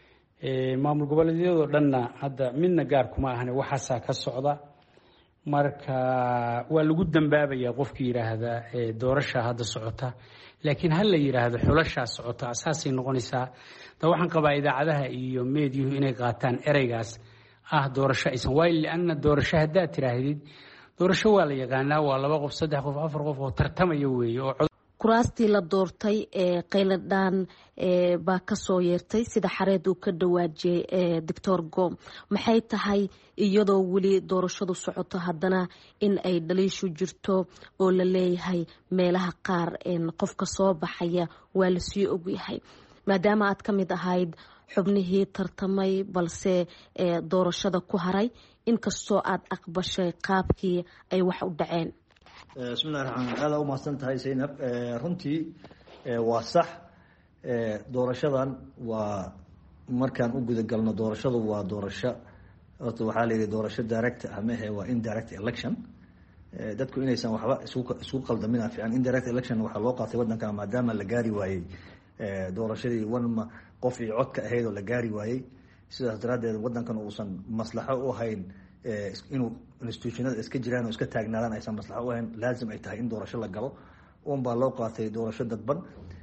[SPEAKER 12] maamul goboleedyadoo dhanna hadda midna gaar kuma ahane waxaasaa ka socda marka waa lagu dambaabayaa qofkii yidhaahda doorasha hadda socota laakiin ha la yidhaahdo xulashaa socota saasay noqonaysaa da waxaan qabaa idaacadaha iyo meediyuhu inay qaataan ereygaas ah doorasho aysan waayo lianna doorasho haddaad tiraahdid doorasho waa la yaqaanaa waa laba qof saddex qof afar qof oo tartamaya weeye oo
[SPEAKER 9] kuraastii la doortay ee qayladhaan baa kasoo yeertay sida xareed uu ka dhawaajiyey doctor gom maxay tahay iyadoo weli doorashadu socoto haddana in ay dhaliishu jirto oo la leeyahay meelaha qaar qofka soo baxaya waa lasii ogyahay maadaama aad ka mid ahayd xubnihii tartamay balse doorashada ku haray inkastoo aad aqbashay qaabkii ay wax u dhaceen
[SPEAKER 10] bismillahi raxmaan aada u mahadsan tahay zaynab runtii waa sax doorashadan waa markaan u guda galno doorashadu waa doorasho horta waxaa la yidhi doorasho direct amahe waa indirect election dadku inaysan waxba isku isku qaldamin fiican indirect election waxaa loo qaatay wadanka maadaama la gaari waayey doorashadii wanma qof iyo codka ahayd oo la gaari waayey sidaas daraaddeed wadankan uusan maslaxo u hayn inuu institutionada iska jiraan oo iska taagnaadaan aysan maslaxo u hayn laazim ay tahay in doorasho la galo un baa loo qaatay doorasho dadban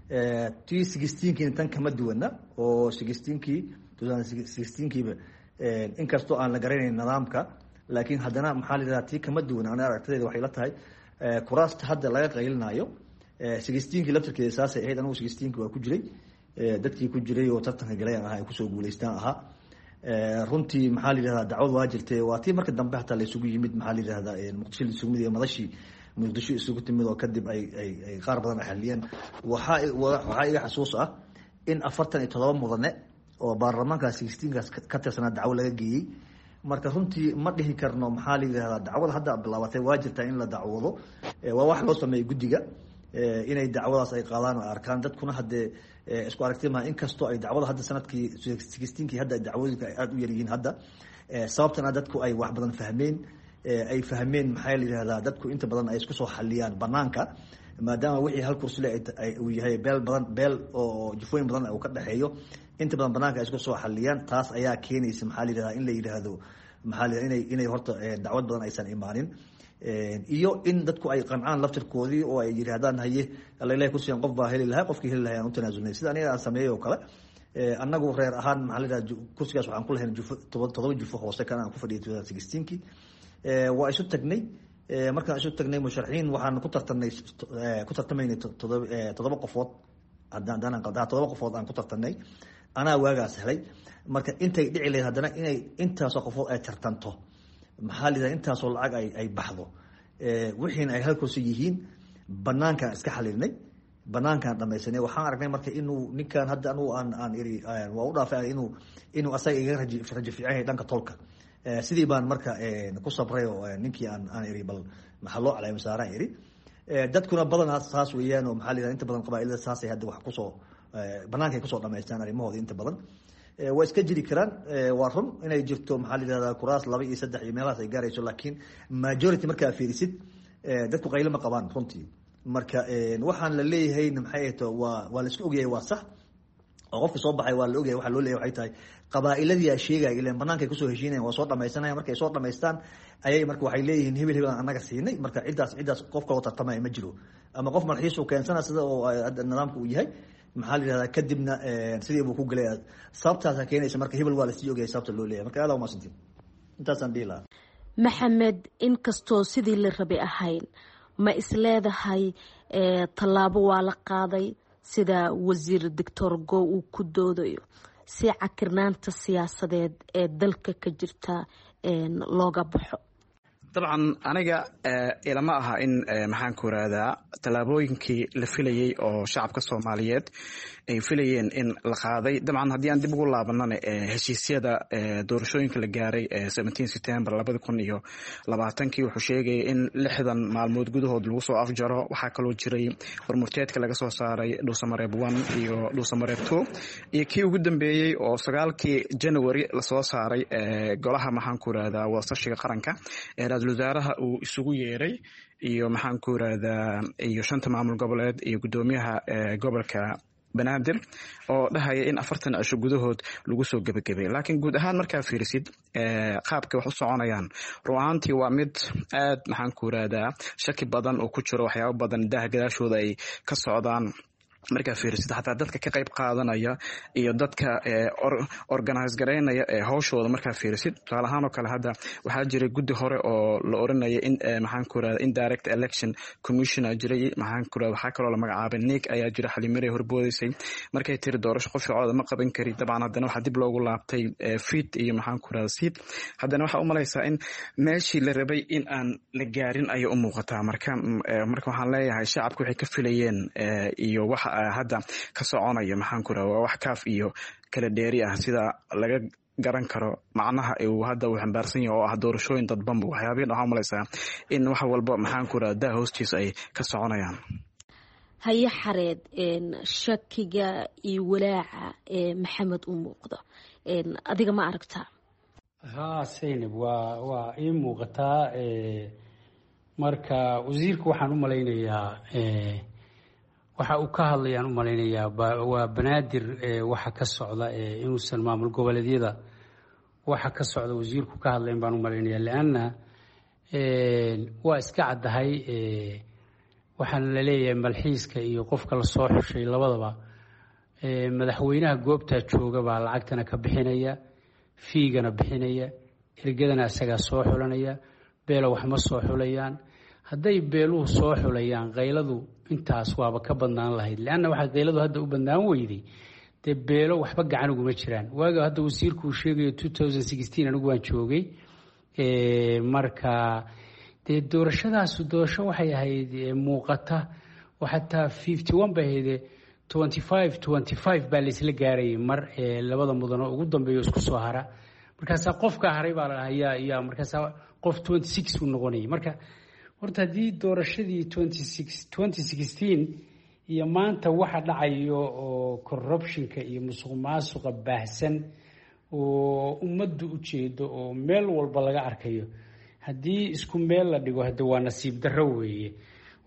[SPEAKER 10] tii sixteenkiina tan kama duwana oo sixteenkii sixteenkiiba inkastoo aan la garanayn nidaamka laakiin haddana maxaa la yidhahdaa tii kama duwana ana aragtadeeda waxay la tahay kuraasta hadda laga qaylinayo sixteenkii laftarkeeda saasay ahayd anigu sixteenkii waa ku jiray dadkii ku jiray oo tartanka galayaan ahaa ay kusoo guulaystaan ahaa runtii maxaa la yidhahdaa dacwad waa jirtay waa tii marka dambe hataa la isugu yimid maxaa la yidhahdaa muqdisho la isugu yimid iyo madashii muqdisho isugu timid oo kadib ay ay ay qaar badan xaliyeen waxaa waxaa iga xasuus ah in afartan iyo todoba mudane oo baarlamaanka sixteenkaas ka tirsanaa dacwo laga geeyey marka runtii ma dhihi karno maxaa la yidhahdaa dacwada hadda bilaabatay waa jirtaa in la dacwado waa wax loo sameeyey guddiga inay dacwadaas ay qaadaan oo arkaan dadkuna haddee isku aragti maha inkastoo ay dacwada hadda sanadkii sixteenkii hadda dacwooyinka ay aada u yaryihiin hadda sababtana dadku ay wax badan fahmeen ay fahmeen maxaa la yidhahdaa dadku inta badan ay isku soo xaliyaan banaanka maadaama wixii hal kursi le uu yahay beel badan beel oo jufooyin badan uu ka dhexeeyo inta badan banaanka ay isku soo xaliyaan taas ayaa keenaysa maxaa la yidhahdaa in la yidhaahdo maxaa la inay inay horta dacwad badan aysan imaanin iyo in dadku ay qancaan laftirkoodii oo ay yidhaahdaan haye alailahi kursigan qof baa heli lahaa qofkii heli lahay aan u tanaasulnay sida aniga aan sameeyey oo kale annagu reer ahaan maxaa la yidhahda kursigaas waxaan ku lahayn jufo todoba jufo hoose kan aan ku fadhiyay two thousand sixteenkii waa isu tagnay markaan isu tagnay musharaxiin waxaan ku tartanay ku tartamaynay todoba todoba qofood haddaan qabdaa todoba qofood aan ku tartanay anaa waagaas helay marka intay dhici lahayd haddana inay intaasoo qofood ay tartanto maxaa la yidhahda intaasoo lacag ay ay baxdo wixiina ay hal kursi yihiin banaankaan iska xalilinay banaankaan dhamaysanay waxaan aragnay marka inuu ninkan hadda anugu aan aan iri waa u dhaafay inuu inuu asaga iga raji raji fiican yahay dhanka tolka sidii baan marka ku sabray oo ninkii aan aan iri bal maxaa loo calaamay saaraan iri dadkuna badan saas weeyaan oo maxaa la yidhahda inta badan qabaa'ilada saasay hadda wax kusoo banaankaay kusoo dhamaystaan arrimahooda inta badan waa iska jiri karaan waa run inay jirto maxaa la yidhahdaa kuraas laba iyo saddex iyo meelahaas ay gaarayso laakiin majority markaa fiirisid dadku qaylo ma qabaan runtii marka waxaan la leeyahayna maxay ahto waa waa la isku ogyahay waa sax oo qofka soo baxay waa la ogyahay waxaa loo leeyahay waxay tahay qabaa'iladii aa sheegaya ilaan banaankaay kusoo heshiinayan waa soo dhamaysanaya markay soo dhamaystaan ayay marka waxay leeyihiin hebel hebel aan annaga siinay marka ciddaas ciddaas qof kaloo tartamaya ma jiro ama qof malxiis uu keensana sida oo nidaamka uu yahay maxaa la yidhahdaa kadibna sidii buu ku galay sababtaasa keenaysa marka hebel waa lasii ogayay sababta loo leeyahay marka aad aa umaasantiin intaasaan dhihi lahaa
[SPEAKER 9] maxamed inkastoo sidii la rabay ahayn ma isleedahay tallaabo waa la qaaday sida wasiir doctor go uu ku doodayo si cakirnaanta siyaasadeed ee dalka ka jirta looga baxo
[SPEAKER 11] dabcan aniga ilama aha in maxaan ku irahdaa tallaabooyinkii la filayey oo shacabka soomaaliyeed ay filayeen in la qaaday dabcan haddii aan dib ugu laabanana heshiisyada doorashooyinka la gaaray seventeen september labada kun iyo labaatankii wuxuu sheegayay in lixdan maalmood gudahood lagu soo afjaro waxaa kaloo jiray warmurteedka laga soo saaray dhuusamareeb one iyo dhuusamareeb two iyo kii ugu dambeeyey oo sagaalkii january lasoo saaray golaha maxaan ku irahdaa wadasashiga qaranka ra-iisul wasaaraha uu isugu yeeray iyo maxaan ku irahdaa iyo shanta maamul goboleed iyo guddoomiyaha gobolka banaadir oo dhahaya in afartan cisho gudahood lagu soo gebagabay laakiin guud ahaan markaa fiirisid qaabka wax u soconayaan run ahaantii waa mid aad maxaan ku irahdaa shaki badan oo ku jiro waxyaabo badan daah gadaashooda ay ka socdaan markaa fiirisid xataa dadka ka qayb qaadanaya iyo dadka organize garaynaya ee hawshooda markaa fiirisid tusaale ahaan oo kale hadda waxaa jiray guddi hore oo la oranaya in maxaan ku irahda indirect election commissioner jiray maxaan ku irahda waxaa kaloo la magacaabay nig ayaa jira xalimarey horboodaysay markay tiri doorasho qof codada ma qaban kari dabcan haddana waxaa dib loogu laabtay fit iyo maxaan ku irahda seat haddana waxaa u malaysaa in meeshii la rabay in aan la gaarin ayay u muuqataa marka marka waxaan leeyahay shacabka waxay ka filayeen iyo waxa hadda ka soconaya maxaan ku irahda waa wax kaaf iyo kala dheeri ah sida laga garan karo macnaha uu hadda uu xambaarsan yahay oo ah doorashooyin dadbanba waxyaabihin waxaa malaysaa in wax walba maxaan ku irahda daa hoostiisa ay ka soconayaan
[SPEAKER 9] haye xareed shakiga iyo walaaca ee maxamed u muuqda adiga ma aragtaa
[SPEAKER 12] haa saynab waa waa ii muuqataa marka wasiirka waxaan u malaynayaa waxa uu ka hadlayaan u malaynayaa waa banaadir waxa ka socda inuusan maamul goboleedyada waxa ka socda wasiirku ka hadlayn baan u malaynayaa leanna waa iska caddahay waxaana la leeyahay malxiiska iyo qofka lasoo xushay labadaba madaxweynaha goobtaa jooga baa lacagtana ka bixinaya fiigana bixinaya ergadana isagaa soo xulanaya beelo wax ma soo xulayaan hadday beeluhu soo xulayaan qayladu intaas waaba ka badnaan lahayd leanna waxaa qayladu hadda u badnaan weyday dee beelo waxba gacan uguma jiraan waaga hadda wasiirku uu sheegayo two thousand sixteen anigu waan joogay marka dee doorashadaasu doorasho waxay ahayd muuqata oo xataa fifty one bay ahayd twenty five twenty five baa laisla gaarayay mar labada mudan oo ugu dambeeyo isku soo hara markaasaa qofka haray baa la hayaa yaa markaasaa qof twenty six uu noqonayay marka horta haddii doorashadii twenty six twenty sixteen iyo maanta waxa dhacayo oo corruptionka iyo musuq maasuqa baahsan oo ummaddu u jeedo oo meel walba laga arkayo haddii isku meel la dhigo hadda waa nasiib darro weeye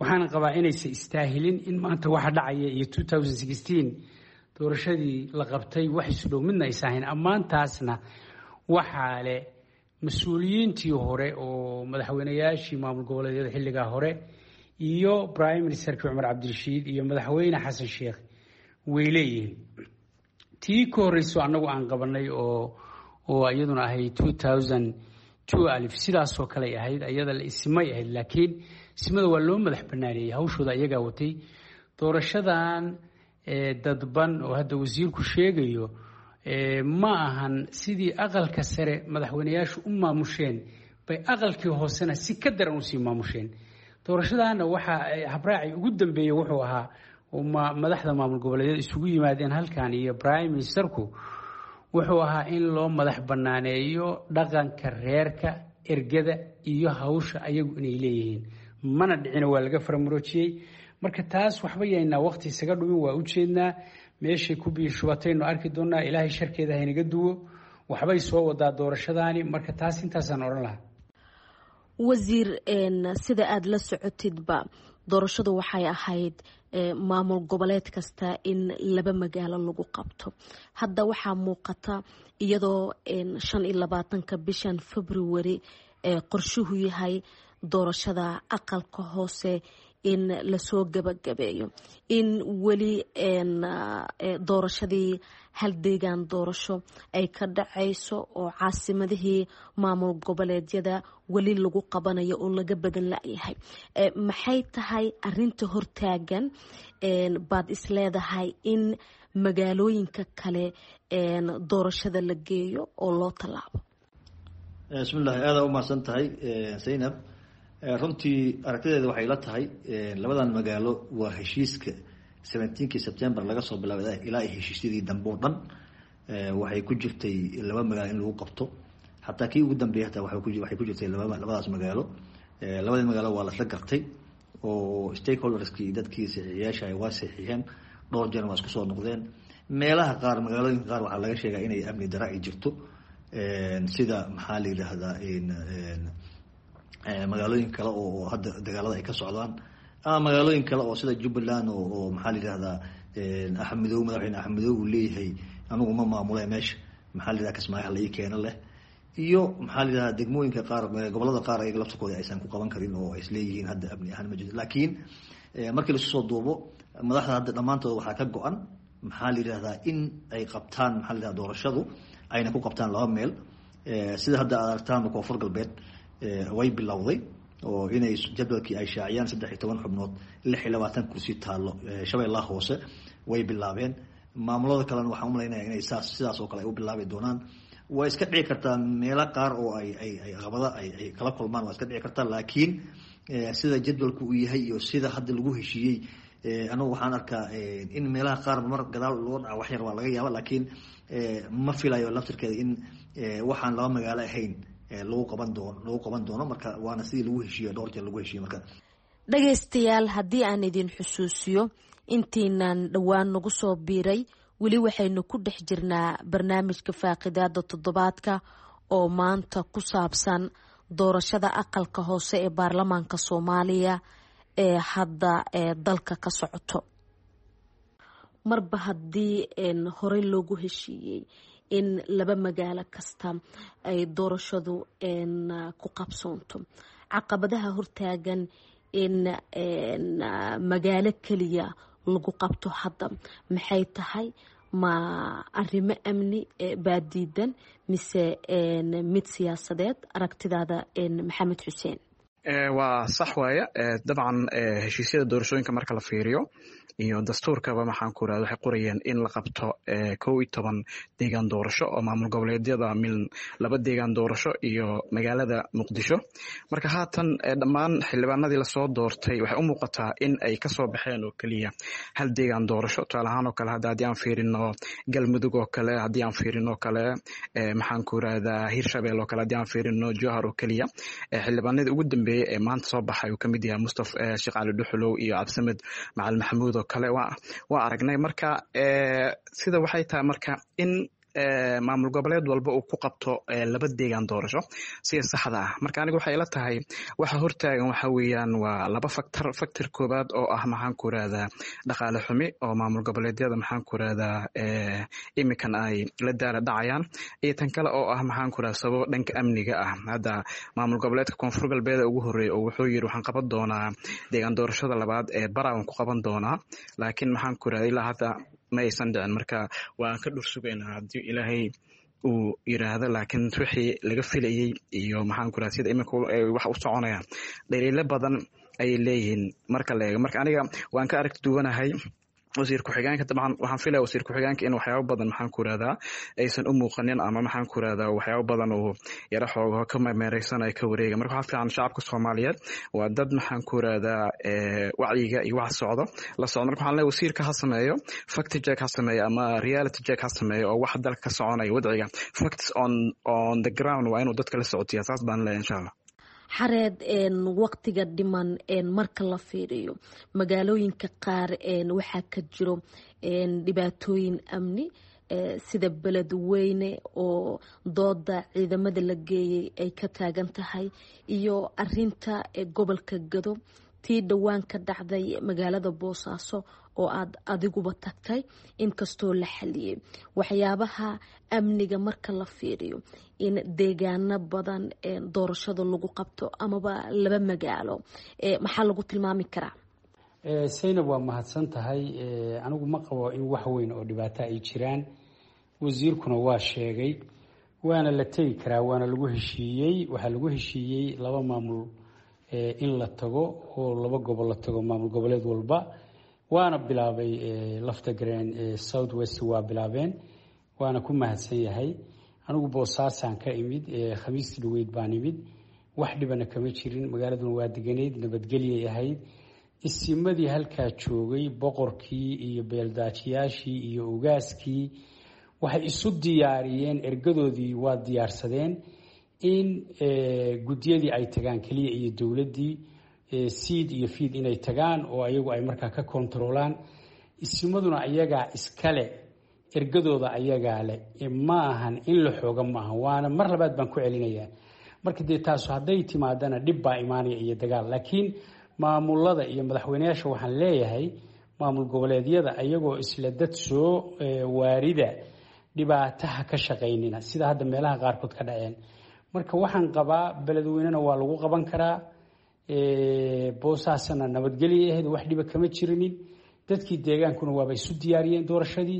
[SPEAKER 12] waxaana qabaa inaysan istaahilin in maanta waxa dhacaya iyo two thousand sixteen doorashadii la qabtay wax isu dhow midna aysan ahayn. ammaantaasna waxaa leh mas-uuliyiintii hore oo madaxweynayaashii maamul goboleedyada xilligaa hore iyo prime ministerkii cumar cabdirashiid iyo madaxweyne xasan sheekh way leeyihiin. tii ka horreyso annagu aan qabanay oo oo iyaduna ahayd two thousand two alif sidaasoo kale ahayd, iyada la isimay ahayd, laakiin isimada waa loo madax banaaneeyey, hawshooda iyagaa watay. doorashadan dadban oo hadda wasiirku sheegayo ma ahan sidii aqalka sare madaxweynayaashu u maamusheen bay aqalkii hoosena si ka daran usii maamusheen. doorashadaana waxaa habraacii ugu dambeeyey wuxuu ahaa madaxda maamul goboleedyada isugu yimaadeen halkan iyo prime ministerku wuxuu ahaa in loo madax banaaneeyo dhaqanka reerka, ergada iyo hawsha ayagu inay leeyihiin. mana dhicina waa laga faramuroojiyey. marka taas waxba yaynaa waqti isaga dhumin, waa u jeednaa meeshay ku biyo shubataynu arki doonaa. ilaahay sharkeeda haynaga duwo, waxbay soo wadaa doorashadaani. marka taas intaasaan odhan lahaa.
[SPEAKER 9] wasiir sida aada la socotidba doorashadu waxay ahayd maamul goboleed kasta in laba magaalo lagu qabto. hadda waxaa muuqata iyadoo shan iyo labaatanka bishan february qorshuhu yahay doorashada aqalka hoose in lasoo gabagabeeyo, in weli doorashadii hal deegaan doorasho ay ka dhacayso oo caasimadihii maamul goboleedyada weli lagu qabanayo oo laga badan layahay. maxay tahay arinta hortaagan baad isleedahay in magaalooyinka kale doorashada la geeyo oo loo tallaabo?
[SPEAKER 10] bismillahi, aada u mahadsan tahay zaynab. runtii aragtideeda waxay la tahay labadan magaalo waa heshiiska seventeenkii september laga soo bilaabay ilaa heshiisyadii dambe oo dhan waxay ku jirtay laba magaalo in lagu qabto. xataa kii ugu dambeeyay hataa waxay ku jirtay labadaas magaalo. labadii magaalo waa lasla gartay oo stakeholderskii dadkii saxiixiyaasha ay waa saxiixeen, dhowr jeer waa isku soo noqdeen. meelaha qaar magaalooyinka qaar waxaa laga sheegaa inay amni dara ay jirto, sida maxaa la yidhaahdaa magaalooyin kale oo hadda dagaalada ay ka socdaan, ama magaalooyin kale oo sida jubbaland oo maxaa la yidhahdaa axmedow madaxweyne axmedow uu leeyahay anigu ma maamule meesha maxaa la yidhahda kismaayo hala ii keeno leh, iyo maxaa la yidhahdaa degmooyinka qaar gobolada qaar ayaga laftirkooda aysan ku qaban karin oo ay isleeyihiin hadda amni ahaan ma jirto. laakiin markii lasu soo duubo madaxda hadda dhammaantood waxaa ka go-an maxaa la yidhahdaa in ay qabtaan maxaa la yidhahda doorashadu ayna ku qabtaan laba meel. sida hadda aad aragtaan koonfur galbeed way bilowday oo inay jadwalkii ay shaaciyaan saddex iyo toban xubnood lix iyo labaatan kursi taallo shabeellaha hoose way bilaabeen. maamulada kalena waxaan umalaynaya inay saas sidaas oo kale ay u bilaabi doonaan. waa iska dhici kartaa meelo qaar oo ay ay ay qabada ay ay kala kulmaan, waa iska dhici kartaa. laakiin sida jadwalku uu yahay iyo sida hadda lagu heshiiyey anigu waxaan arkaa in meelaha qaar mar gadaal loo dhaca wax yar waa laga yaaba, laakiin ma filayo laftirkeeda in waxaan laba magaalo ahayn lagu qaban doono lagu qaban doono marka waana sidii lagu heshiiyo dhowr jeer lagu heshiiyo. marka
[SPEAKER 9] dhagaystayaal, haddii aan idin xusuusiyo intiinaan dhowaan nagu soo biiray, weli waxaynu ku dhex jirnaa barnaamijka faaqidaada toddobaadka oo maanta ku saabsan doorashada aqalka hoose ee baarlamaanka soomaaliya ee hadda ee dalka ka socoto. marba haddii horey loogu heshiiyey in laba magaalo kasta ay doorashadu ku qabsoonto, caqabadaha hortaagan in magaalo keliya lagu qabto hadda maxay tahay? ma arrimo amni baa diidan mise mid siyaasadeed? aragtidaada maxamed xuseen.
[SPEAKER 11] waa sax waaya. dabcan heshiisyada doorashooyinka marka la fiiriyo iyo dastuurkaba maxaan ku irahda waxay qorayeen in la qabto kow iyo toban deegaan doorasho oo maamul goboleedyada mil laba deegaan doorasho iyo magaalada muqdisho. marka haatan dhammaan xildhibaanadii lasoo doortay waxay u muuqataa in ay kasoo baxeen oo keliya hal deegaan doorasho. tusaale ahaan oo kale hadda haddii aan fiirino galmudug oo kale, haddii aan fiirino kale maxaan ku irahdaa hirshabeel oo kale, haddii aan fiirino jowhar oo keliya. xildhibaanadii ugu dambeeyey ee maanta soo baxay uu kamid yahay mustafa sheekh cali dhuxulow iyo cabdisamed macalin maxamuud oo kale waa waa aragnay. marka sida waxay tahay marka in maamul goboleed walba uu ku qabto laba deegaan doorasho sida saxda ah marka aniga waxay ila tahay waxa hortaagan waxa weeyaan waa laba factor factor koobaad oo ah maxaan ku raada dhaqaale xumi oo maamul goboleedyada maxaan ku raada imikan ay la daala dhacayaan iyo tan kale oo ah maxaan ku raada sabab dhanka amniga ah hadda maamul goboleedka koonfur galbeed ugu horeeyay oo wuxuu yiri waxaan qaban doonaa deegaan doorashada labaad ee Baraawan ku qaban doonaa laakiin maxaan ku raada ilaa hadda ma aysan dhicin marka waan ka dhursugaynaa haddii ilaahay uu yiraahdo laakiin wixii laga filayay iyo maxaan ku raada sida imika wax u soconaya dhaliilo badan ay leeyihiin marka la eego marka aniga waan ka aragti duwanahay wasiir ku-xigeenka dabcan waxaan filaya wasiir ku-xigeenka in waxyaabo badan maxaan ku raada aysan u muuqanin ama maxaan ku raada waxyaabo badan oo yara xoogo ka meereysan ay ka wareega marka waxa fiican shacabka Soomaaliyeed waa dad maxaan ku raada wacyiga iyo wax socdo la socdo marka waxaan leeyahay wasiirka ha sameeyo fact check ha sameeyo ama reality check ha sameeyo oo wax dalka ka soconaya wadciga facts on on the ground waa inuu dadka la socotiyaa saas baan leeyahay insha Allah
[SPEAKER 9] xareed waqtiga dhiman marka la fiiriyo magaalooyinka qaar waxaa ka jiro dhibaatooyin amni sida beledweyne oo dooda ciidamada la geeyay ay ka taagan tahay iyo arinta gobolka Gado tii dhawaan ka dhacday magaalada Boosaaso oo aad adiguba tagtay inkastoo la xaliyay waxyaabaha amniga marka la fiiriyo in deegaano badan doorashada lagu qabto amaba laba magaalo maxaa lagu tilmaami karaa
[SPEAKER 12] Saynab waa mahadsan tahay anigu ma qabo in wax weyn oo dhibaato ay jiraan wasiirkuna waa sheegay waana la tagi karaa waana lagu heshiiyey waxa lagu heshiiyey laba maamul in la tago oo laba gobol la tago maamul goboleed walba waana bilaabay lafta gareen South West waa bilaabeen waana ku mahadsan yahay anigu Boosaasan ka imid khamiistii dhaweyd baan imid wax dhibana kama jirin magaaladuna waa deganeed nabadgelyo ahayd isimadii halka joogay boqorkii iyo beeldaajiyaashii iyo ugaaskii waxay isu diyaariyeen ergadoodii waa diyaarsadeen in gudiyadii ay tagaan kaliya iyo dawladii seed iyo feed inay tagaan oo ayagu ay markaa ka kontroolaan isimaduna ayaga iskale ergadooda ayaga leh ma ahan in la xooga ma ahan waana mar labaad baan ku celinayaa marka dee taas haday timaadana dhib baa imaanaya iyo dagaal laakiin maamulada iyo madaxweynayaasha waxaan leeyahay maamul goboleedyada ayagoo isla dad soo waarida dhibaataha ka shaqeynina sida hadda meelaha qaarkood ka dhaceen marka waxaan qabaa beledweynena waa lagu qaban karaa Boosaasana nabadgelyo ahayd wax dhiba kama jirinin dadkii deegaankuna waaba isu diyaariyeen doorashadii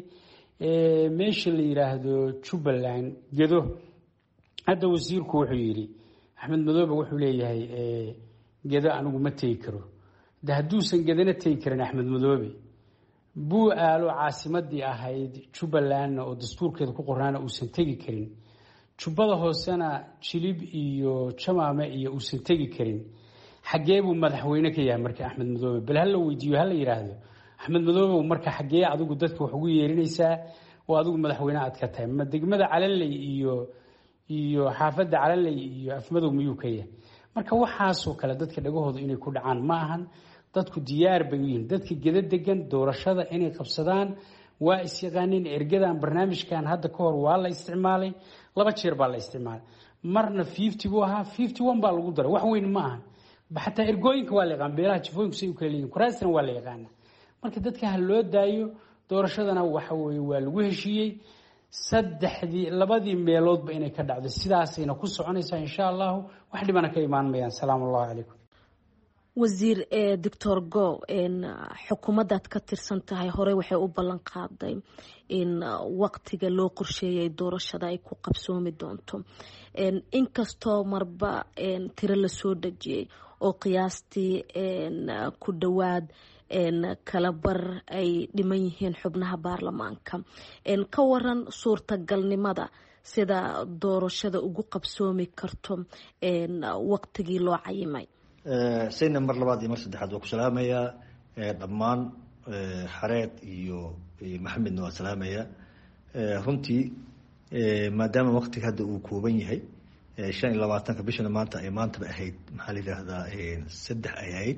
[SPEAKER 12] meesha la yiraahdo Jubbaland Gado hadda wasiirku wuxuu yiri Axmed Madoobe wuxuu leeyahay Gado anigu ma tagi karo hadduusan Gadana tagi karin Axmed Madoobe buu aalo caasimadii ahayd Jubbaland oo dastuurkeeda ku qornaana uusan tagi karin Jubbada hoosena Jilib iyo Jamaame iyo uusan tagi karin xagee buu madaxweyne ka yahay marka Axmed Madoobe bal hal la weydiiyo hal la yiraahdo Axmed Madoobe marka xagee adigu dadka wax ugu yeerinaysaa oo adigu madaxweyne aad ka tahay ma degmada Calanley iyo iyo xaafada Calanley iyo Afmadow miyuu ka yahay marka waxaas oo kale dadka dhagahooda inay ku dhacaan ma ahan dadku diyaar bay yihiin dadka geda degan doorashada inay qabsadaan waa isqaanin ergadan barnaamijkan hadda ka hor waa la isticmaalay laba jeer baa la isticmaalay marna fifty buu ahaa fifty one baa lagu daray wax weyn ma ahan xataa ergooyinka waa la yaqaan beelaha jifooyinku say u kala leeyihiin kuraasna waa la yaqaan marka dadka ha loo daayo doorashadana waxa weeye waa lagu heshiiyey saddexdii labadii meeloodba inay ka dhacdo sidaasayna ku soconaysaa insha Allah wax dhibana ka imaan mayaan salaamu alaykum
[SPEAKER 9] wasiir Doctor Go in xukuumadda ka tirsan tahay hore waxay u ballan qaaday in waqtiga loo qorsheeyay doorashada ay ku qabsoomi doonto in kasto marba tiro la soo dajiyay oo qiyaastii ku dhawaad kala bar ay dhiman yihiin xubnaha baarlamaanka ka waran suurtagalnimada sida doorashada ugu qabsoomi karto waqtigii loo cayimay
[SPEAKER 10] sayna mar labaad iyo mar saddexaad waa ku salaamayaa dhammaan xareed iyo maxamedna waa salaamayaa runtii maadaama waqtiga hadda uu kooban yahay shan iyo labaatanka bishana maanta ay maantaba ahayd maxaa la yidhaahdaa saddex ay ahayd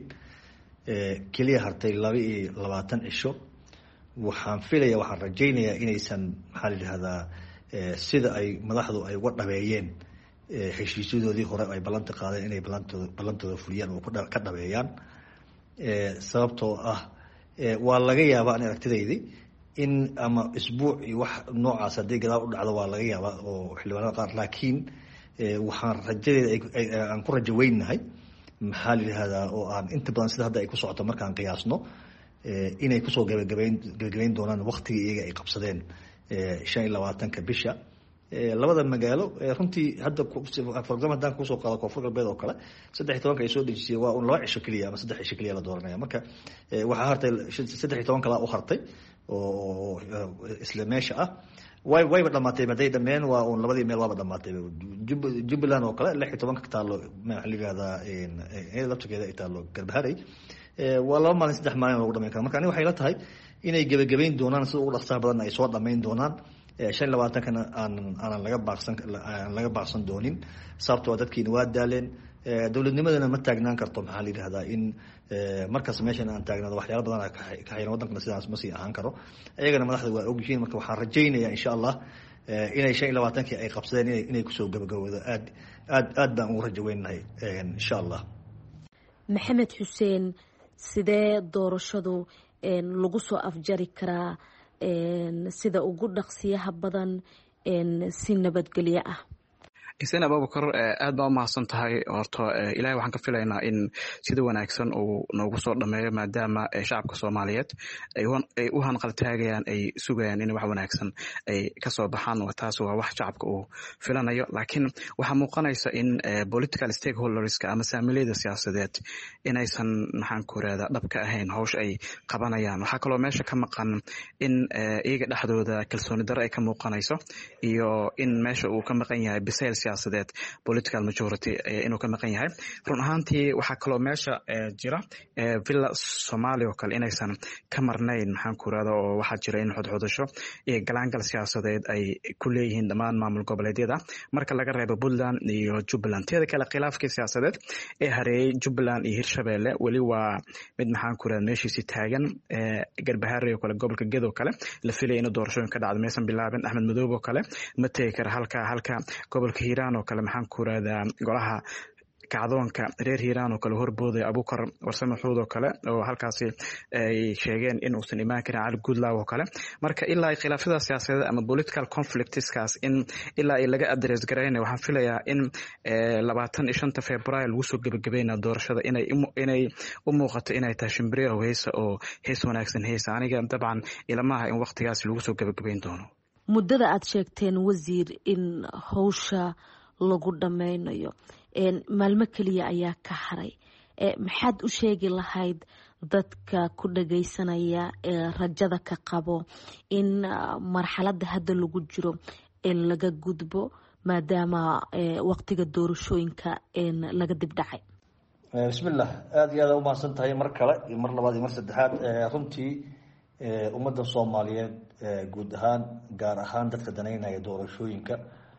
[SPEAKER 10] keliya hartay laba iyo labaatan cisho waxaan filaya waxaan rajaynayaa inaysan maxaa la yidhaahdaa sida ay madaxdu ay uga dhabeeyeen heshiisyadoodii hore ay ballanta qaadeen inay ballantooda ballantooda fuliyaan oo ka dhabeeyaan sababtoo ah waa laga yaabaa an aragtidaydii in ama isbuuc iyo wax noocaas haddii gadaal u dhacdo waa laga yaabaa oo xildhibaanada qaar laakiin waxaan rajadeeda aan ku rajo weynahay maxaa la yidhahdaa oo aan inta badan sida hadda ay ku socoto markaan qiyaasno inay kusoo gabagabeyn gabagabeyn doonaan waktigii iyaga ay qabsadeen shan iyo labaatanka bisha labada magaalo runtii hadda for example haddaan kusoo qaado koonfur galbeed oo kale saddex iyo tobanka ay soo dejisiyeen waa un laba cisho keliya ama saddex cisho keliya la dooranaya marka waxaa hartay saddex iyo toban kalaa u hartay oo isla meesha ah way wayba dhamaatay hadday dhameen waa un labadii meel waaba dhamaatay jubbaland oo kale lix iyo tobanka taalo maxaa la yihahdaa laftigeeda ay taalo garbaharay waa laba maalin saddex maalin lagu dhamayn kara marka aniga waxay la tahay inay gebagabeyn doonaan sida ugu dhaqsaha badan ay soo dhamayn doonaan shan iyo labaatankana aanan aanan laga baaqsan aan laga baaqsan doonin sababtoo dadkiina waa daaleen dowladnimadana ma taagnaan karto maxaa la yidhahdaa in markaas meeshan aan taagnaado waxyaala badan ka xayiran wadankana sidaas ma sii ahaan karo iyagana madaxda waa ogyihiin marka waxaan rajaynayaa insha allah inay shan iyo labaatankii ay qabsadeen ina inay kusoo gabagaboodo aad aad aad baan ugu rajo weynahay insha allah
[SPEAKER 9] maxamed xuseen sidee doorashadu lagu soo afjari karaa sida ugu dhaqsiyaha badan si nabadgelyo ah
[SPEAKER 11] xuseen abubakar aad baa u mahadsan tahay horta ilaahay waxaan ka filaynaa in sida wanaagsan uu noogu soo dhameeyo maadaama shacabka soomaaliyeed ay u hanqaltaagayaan ay sugayaan in wax wanaagsan ay kasoo baxaan taas waa wax shacabka uu filanayo laakiin waxaa muuqanaysa in political stakeholderska ama saamileyda siyaasadeed inaysan maxaan ku irahdaa dhabka ahayn hawsha ay qabanayaan waxaa kaloo meesha ka maqan in iyaga dhexdooda kalsooni darro ay ka muuqanayso iyo in meesha uu ka maqan yahay bisayl siyaasadeed political majority inuu ka maqan yahay run ahaantii waxaa kaloo meesha jira villa Soomaaliya oo kale inaysan ka marnayn maxaan ku irahdaa oo waxaa jira in xodxodasho iyo galaangal siyaasadeed ay ku leeyihiin dhammaan maamul goboleedyada marka laga reebo Puntland iyo Jubbaland teeda kale khilaafkii siyaasadeed ee hareeyay Jubbaland iyo Hirshabelle weli waa mid maxaan ku irahdaa meeshiisi taagan garbahaare oo kale gobolka Gedo kale la filay in doorashooyin ka dhacdo meesan bilaabin Axmed Madoob oo kale ma tagi kara halka halka gobolka Hiiraan oo kale maxaan ku irahdaa golaha kacdoonka reer Hiiraan oo kale horbooday Abukar Warsame Xuud oo kale oo halkaasi ay sheegeen in uusan imaan karin Cali Goodlaw oo kale marka ilaa ay khilaafyada siyaasadeed ama political conflictskaas in ilaa ay laga address gareeyeen waxaan filayaa in labaatan iyo shanta February lagu soo gabagabeeyna doorashada inay inay u muuqato inay tahay shimbiriyo heesa oo hees wanaagsan heesa aniga dabcan ilamaha in waqtigaas lagu soo gabagabeyn doono
[SPEAKER 9] muddada aad sheegteen wasiir in hawsha lagu dhameynayo maalmo keliya ayaa ka haray maxaad u sheegi lahayd dadka ku dhagaysanaya ee rajada ka qabo in marxaladda hadda lagu jiro in laga gudbo maadaama waqtiga doorashooyinka laga dib dhacay
[SPEAKER 10] bismillah aada iyo aada u mahadsan tahay mar kale iyo mar labaad iyo mar saddexaad runtii ummadda soomaaliyeed guud ahaan gaar ahaan dadka danaynaya doorashooyinka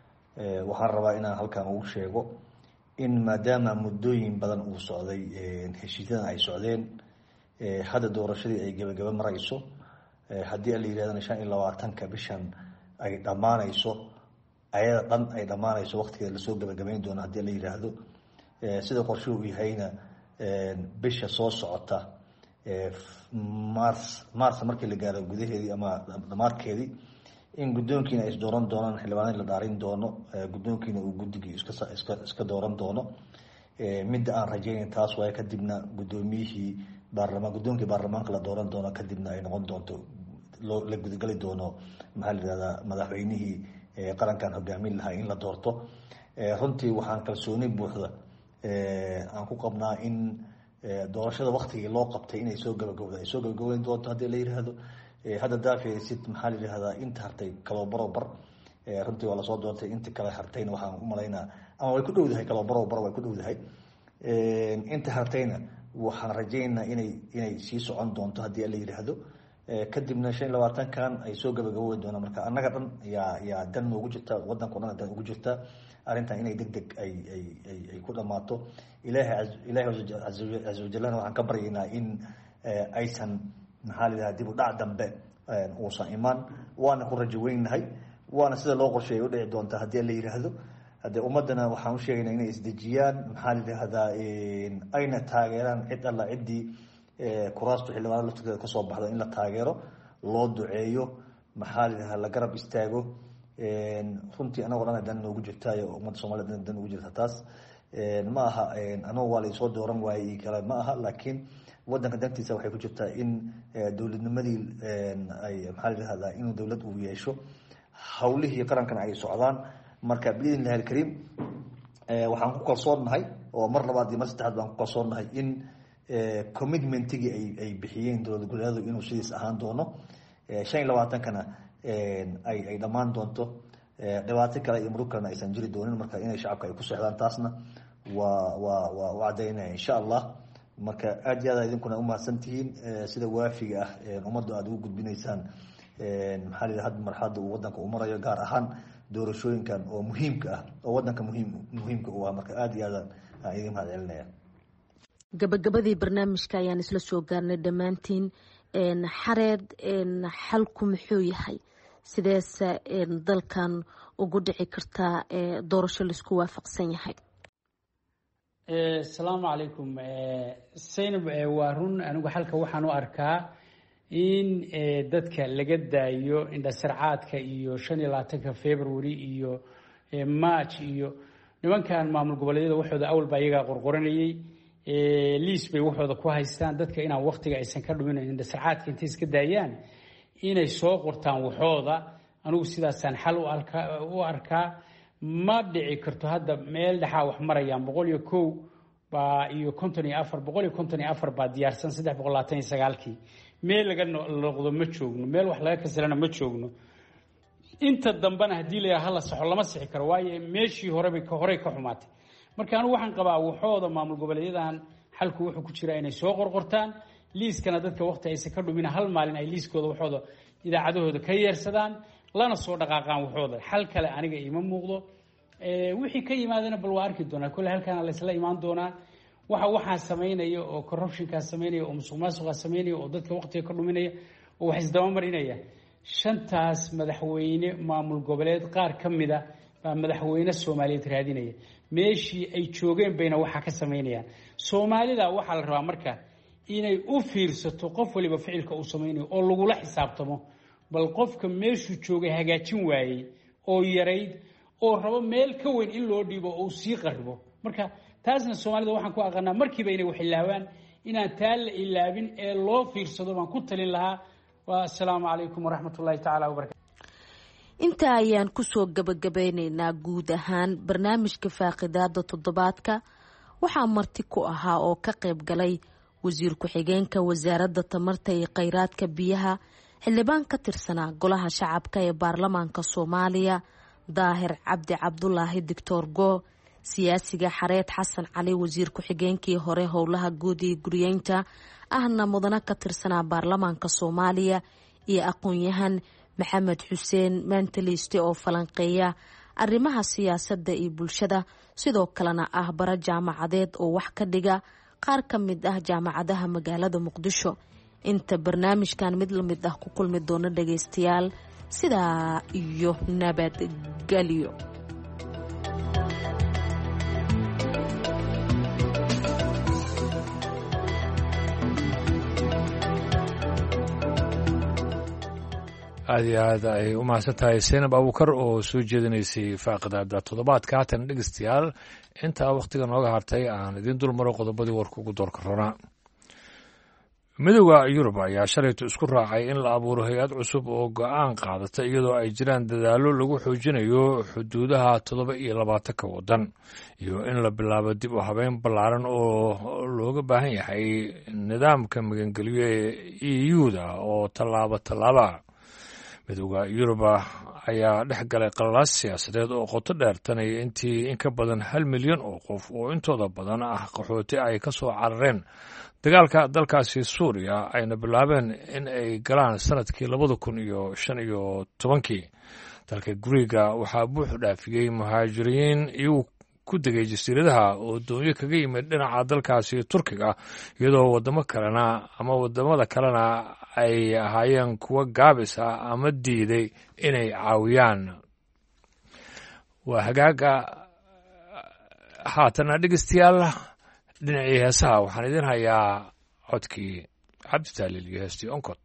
[SPEAKER 10] waxaan rabaa inaan halkan ugu sheego in maadaama muddooyin badan uu socday heshiisyadan ay socdeen hadda doorashadii ay gebagaba marayso haddii la yidhahdana shan iyo labaatanka bishan ay dhammaanayso ayada dhan ay dhammaanayso waqtigeeda lasoo gebagabeyn doono haddii la yidhaahdo sida qorshuhu uu yahayna bisha soo socota mars mars markii la gaaro gudaheedii ama dhamaadkeedii in guddoonkiina ay isdooran doonaan xildhibaanadii la dhaarin doono guddoonkiina uu guddigii iska iska iska dooran doono midda aan rajaynayn taas waaye kadibna guddoomiyihii baarlamaan guddoonkii baarlamaanka la dooran doono kadibna ay noqon doonto loo la gudagali doono maxaa la yidhahdaa madaxweynihii qarankan hogaamin lahaa in la doorto runtii waxaan kalsooni buuxda aan ku qabnaa in doorashada waktigii loo qabtay inay soo gabagabda ay soo gabagabeyn doonto haddii la yidhaahdo hadda daafesid maxaa la yidhahdaa inta hartay kaloo barobar runtii waa lasoo doontay inta kale hartayna waxaan u malaynaa ama way ku dhowdahay kaloo barobar way ku dhowdahay inta hartayna waxaan rajaynaynaa inay inay sii socon doonto haddii la yidhaahdo kadibna shan iyo labaatankan ay soo gabagaboodi doonaan marka annaga dhan yaa yaa dan noogu jirta waddanka o dhan dan ugu jirta arrintan inay deg deg ay ay ay ay ku dhammaato ilaahay ilaahay caza wajalana waxaan ka baryaynaa in aysan maxaa la yidhahdaa dib u dhac dambe uusan imaan waana ku rajo weynahay waana sida loo qorsheeyay u dhici doonta haddii la yidhaahdo haddee ummadana waxaan u sheegaynaa inay isdejiyaan maxaa la yidhahdaa ayna taageeraan cid alla ciddii kuraastu xildhibaanada laftirkeeda kasoo baxda in la taageero loo duceeyo maxaa la yidhahdaa la garab istaago runtii anagoo dhan dan noogu jirtaayo ummadda soomaliya dan ugu jirta taas ma aha anagu waa laisoo dooran waayey kale ma aha laakiin wadanka dantiisa waxay ku jirtaa in dowladnimadii ay maxaa la yidhahdaa inuu dowlad uu yeesho hawlihii qarankana ay socdaan marka biidn illahi alkariim waxaan ku kalsoonnahay oo mar labaad iyo mar saddexaad baan ku kalsoonnahay in commitmentigii ay ay bixiyeen dowlad goboleedyadu inuu sidiis ahaan doono shan iyo labaatankana ay ay dhammaan doonto dhibaato kale iyo murug kalena aysan jiri doonin marka inay shacabka ay ku socdaan taasna waa waa waa u caddaynaya insha allah marka aad iyo aad idinkuna umahadsan tihiin sida waafiga ah ummadda aada ugu gudbinaysaan maxaa la yidhaha hadda marxaladda uu waddanka u marayo gaar ahaan doorashooyinkan oo muhiimka ah oo waddanka muhiim muhiimka u ah marka aada iyo aad aan idin mahad celinaya
[SPEAKER 9] gabagabadii barnaamijka ayaan isla soo gaarnay dhammaantiin xareed xalku muxuu yahay sideese dalkan ugu dhici kartaa doorasho laisku waafaqsan yahay
[SPEAKER 12] asalaamu calaykum saynab waa run anigu xalka waxaan u arkaa in dadka laga daayo indhasarcaadka iyo shan iyo labaatanka february iyo march iyo nimankan maamul goboleedyada waxooda awal baa iyagaa qorqoranayay liis bay waxooda ku haystaan dadka inaan waktiga aysan ka dhuminayn indhasarcaadka intay iska daayaan inay soo qortaan waxooda anigu sidaasaan xal u arkaa ma dhici karto hadda meel dhexaa wax marayaan boqol iyo kow baa iyo konton iyo afar boqol iyo konton iyo afar baa diyaarsan saddex boqol labaatan iyo sagaalkii meel laga noqdo ma joogno meel wax laga kasalana ma joogno inta dambena haddii la yidhaha hala saxo lama sixi karo waayo meeshii horeba horey ka xumaatay marka anigu waxaan qabaa waxooda maamul goboleedyadan xalku wuxuu ku jiraa inay soo qorqortaan liiskana dadka waqti aysan ka dhumina hal maalin ay liiskooda waxooda idaacadahooda ka yeersadaan lana soo dhaqaaqaan waxooda xal kale aniga ima muuqdo wixii ka yimaadana bal waa arki doonaa kolle halkaana laysla imaan doonaa waxa waxaa samaynaya oo corruptionkaa samaynaya oo musuq maasuqaa samaynaya oo dadka waqtiga ka dhuminaya oo wax isdabamarinaya shantaas madaxweyne maamul goboleed qaar ka mida baa madaxweyne soomaaliyeed raadinaya meeshii ay joogeen bayna waxaa ka samaynayaan soomaalida waxaa la rabaa marka inay u fiirsato qof waliba ficilka uu samaynayo oo lagula xisaabtamo bal qofka meeshuu joogay hagaajin waayey oo yarayd oo rabo meel ka weyn in loo dhiibo oo sii qaribo marka taasna soomaalida waxaan ku aqaanaa markiiba inay wax ilaawaan inaan taa la ilaabin ee loo fiirsado baan ku talin lahaa assalaamu calaykum waraxmat ullahi tacaala wabarakatu
[SPEAKER 9] intaa ayaan kusoo gabagabeyneynaa guud ahaan barnaamijka faaqidaada toddobaadka waxaa marti ku ahaa oo ka qayb galay wasiir ku-xigeenka wasaaradda tamarta iyo kheyraadka biyaha xildhibaan ka tirsanaa golaha shacabka ee baarlamaanka soomaaliya daahir cabdi cabdulaahi doctor go siyaasiga xareed xasan cali wasiir ku-xigeenkii hore howlaha guud iyo guriyeynta ahna mudane ka tirsanaa baarlamaanka soomaaliya iyo aqoon-yahan maxamed xuseen mentaliste oo falanqeeya arrimaha siyaasadda iyo bulshada sidoo kalena ah bara jaamacadeed oo wax ka dhiga qaar ka mid ah jaamacadaha magaalada muqdisho inta barnaamijkan mid lamid ah ku kulmi doono dhagaystayaal sidaa iyo nabadgelyo
[SPEAKER 1] aada iyo aad ay u mahadsan tahay saynab abuukar oo soo jeedinaysay faaqidaada toddobaadka haatan dhegeystayaal intaa wakhtiga nooga hartay aan idiin dul maro qodobadii warka ugu doorka ronaa midooda yurub ayaa shalaytu isku raacay in la abuuro hay-ad cusub oo go-aan qaadata iyadoo ay jiraan dadaallo lagu xoojinayo xuduudaha toddoba iyo labaatanka waddan iyo in la bilaabo dib u habeyn ballaaran oo looga baahan yahay nidaamka magangelyo ee e u-da oo tallaabo tallaaba midooda yuruba ayaa dhex galay qalalaas siyaasadeed oo qoto dheer tanaya intii in ka badan hal milyan oo qof oo intooda badan ah qaxooti ay ka soo carareen dagaalka dalkaasi suuriya ayna bilaabeen in ay galaan sanadkii labada kun iyo shan iyo tobankii dalka guriga waxaa buuxu dhaafiyey muhaajiriin iyagu ku degay jasiiradaha oo doonyo kaga yimid dhinaca dalkaasi turkiga iyadoo wadamo kalena ama wadamada kalena ay ahaayeen kuwo gaabis ah ama diiday inay caawiyaan waa hagaaga haatana dhegeystayaal dhinacii heesaha waxaan idin hayaa codkii cabditaaliil iyo heestii onkod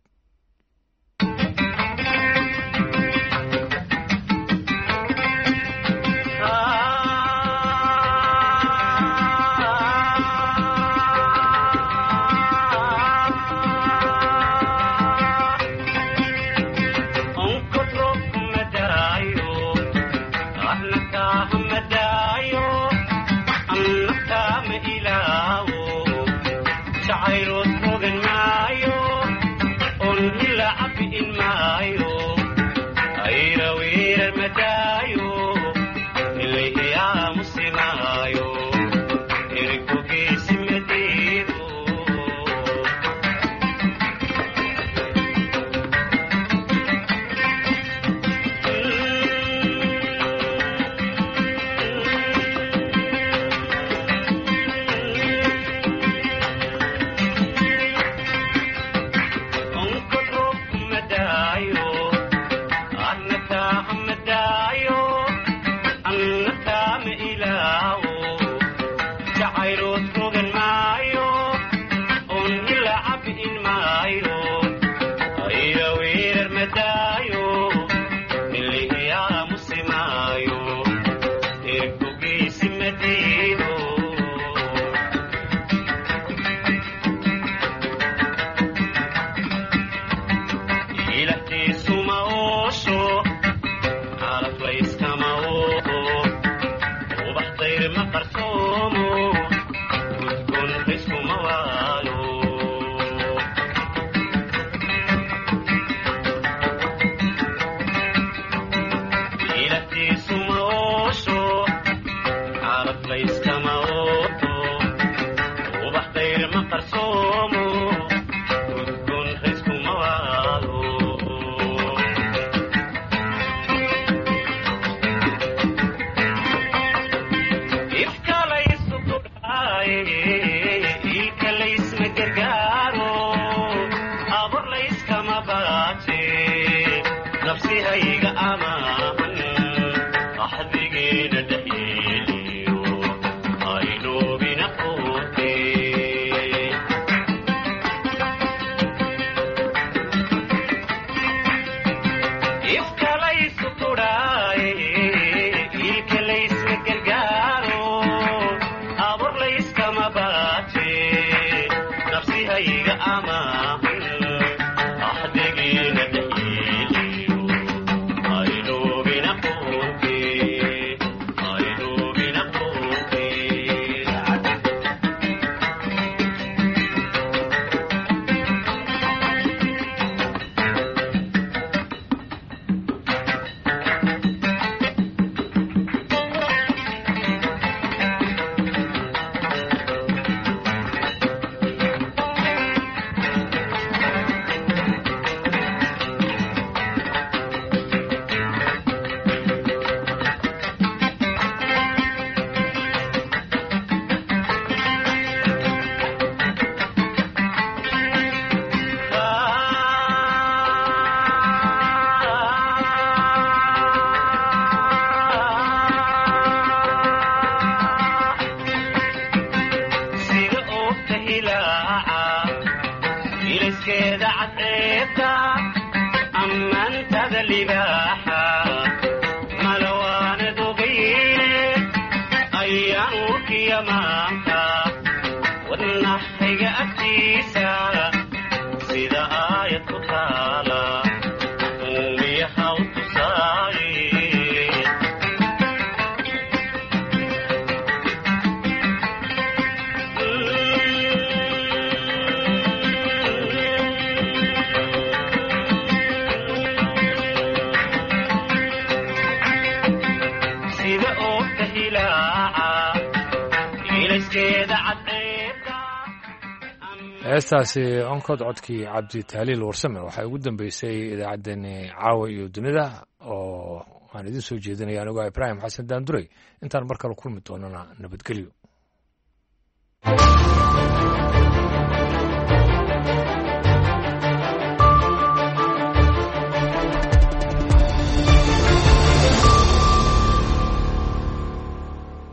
[SPEAKER 13] heestaasi onkod codkii cabdi tahliil warsame waxay ugu dambeysay idaacaddeenni caawa iyo dunida oo aan idin soo jeedinaya anigoo ibraahim xasan daanduray intaan mar kale kulmi doonana nabadgelyo.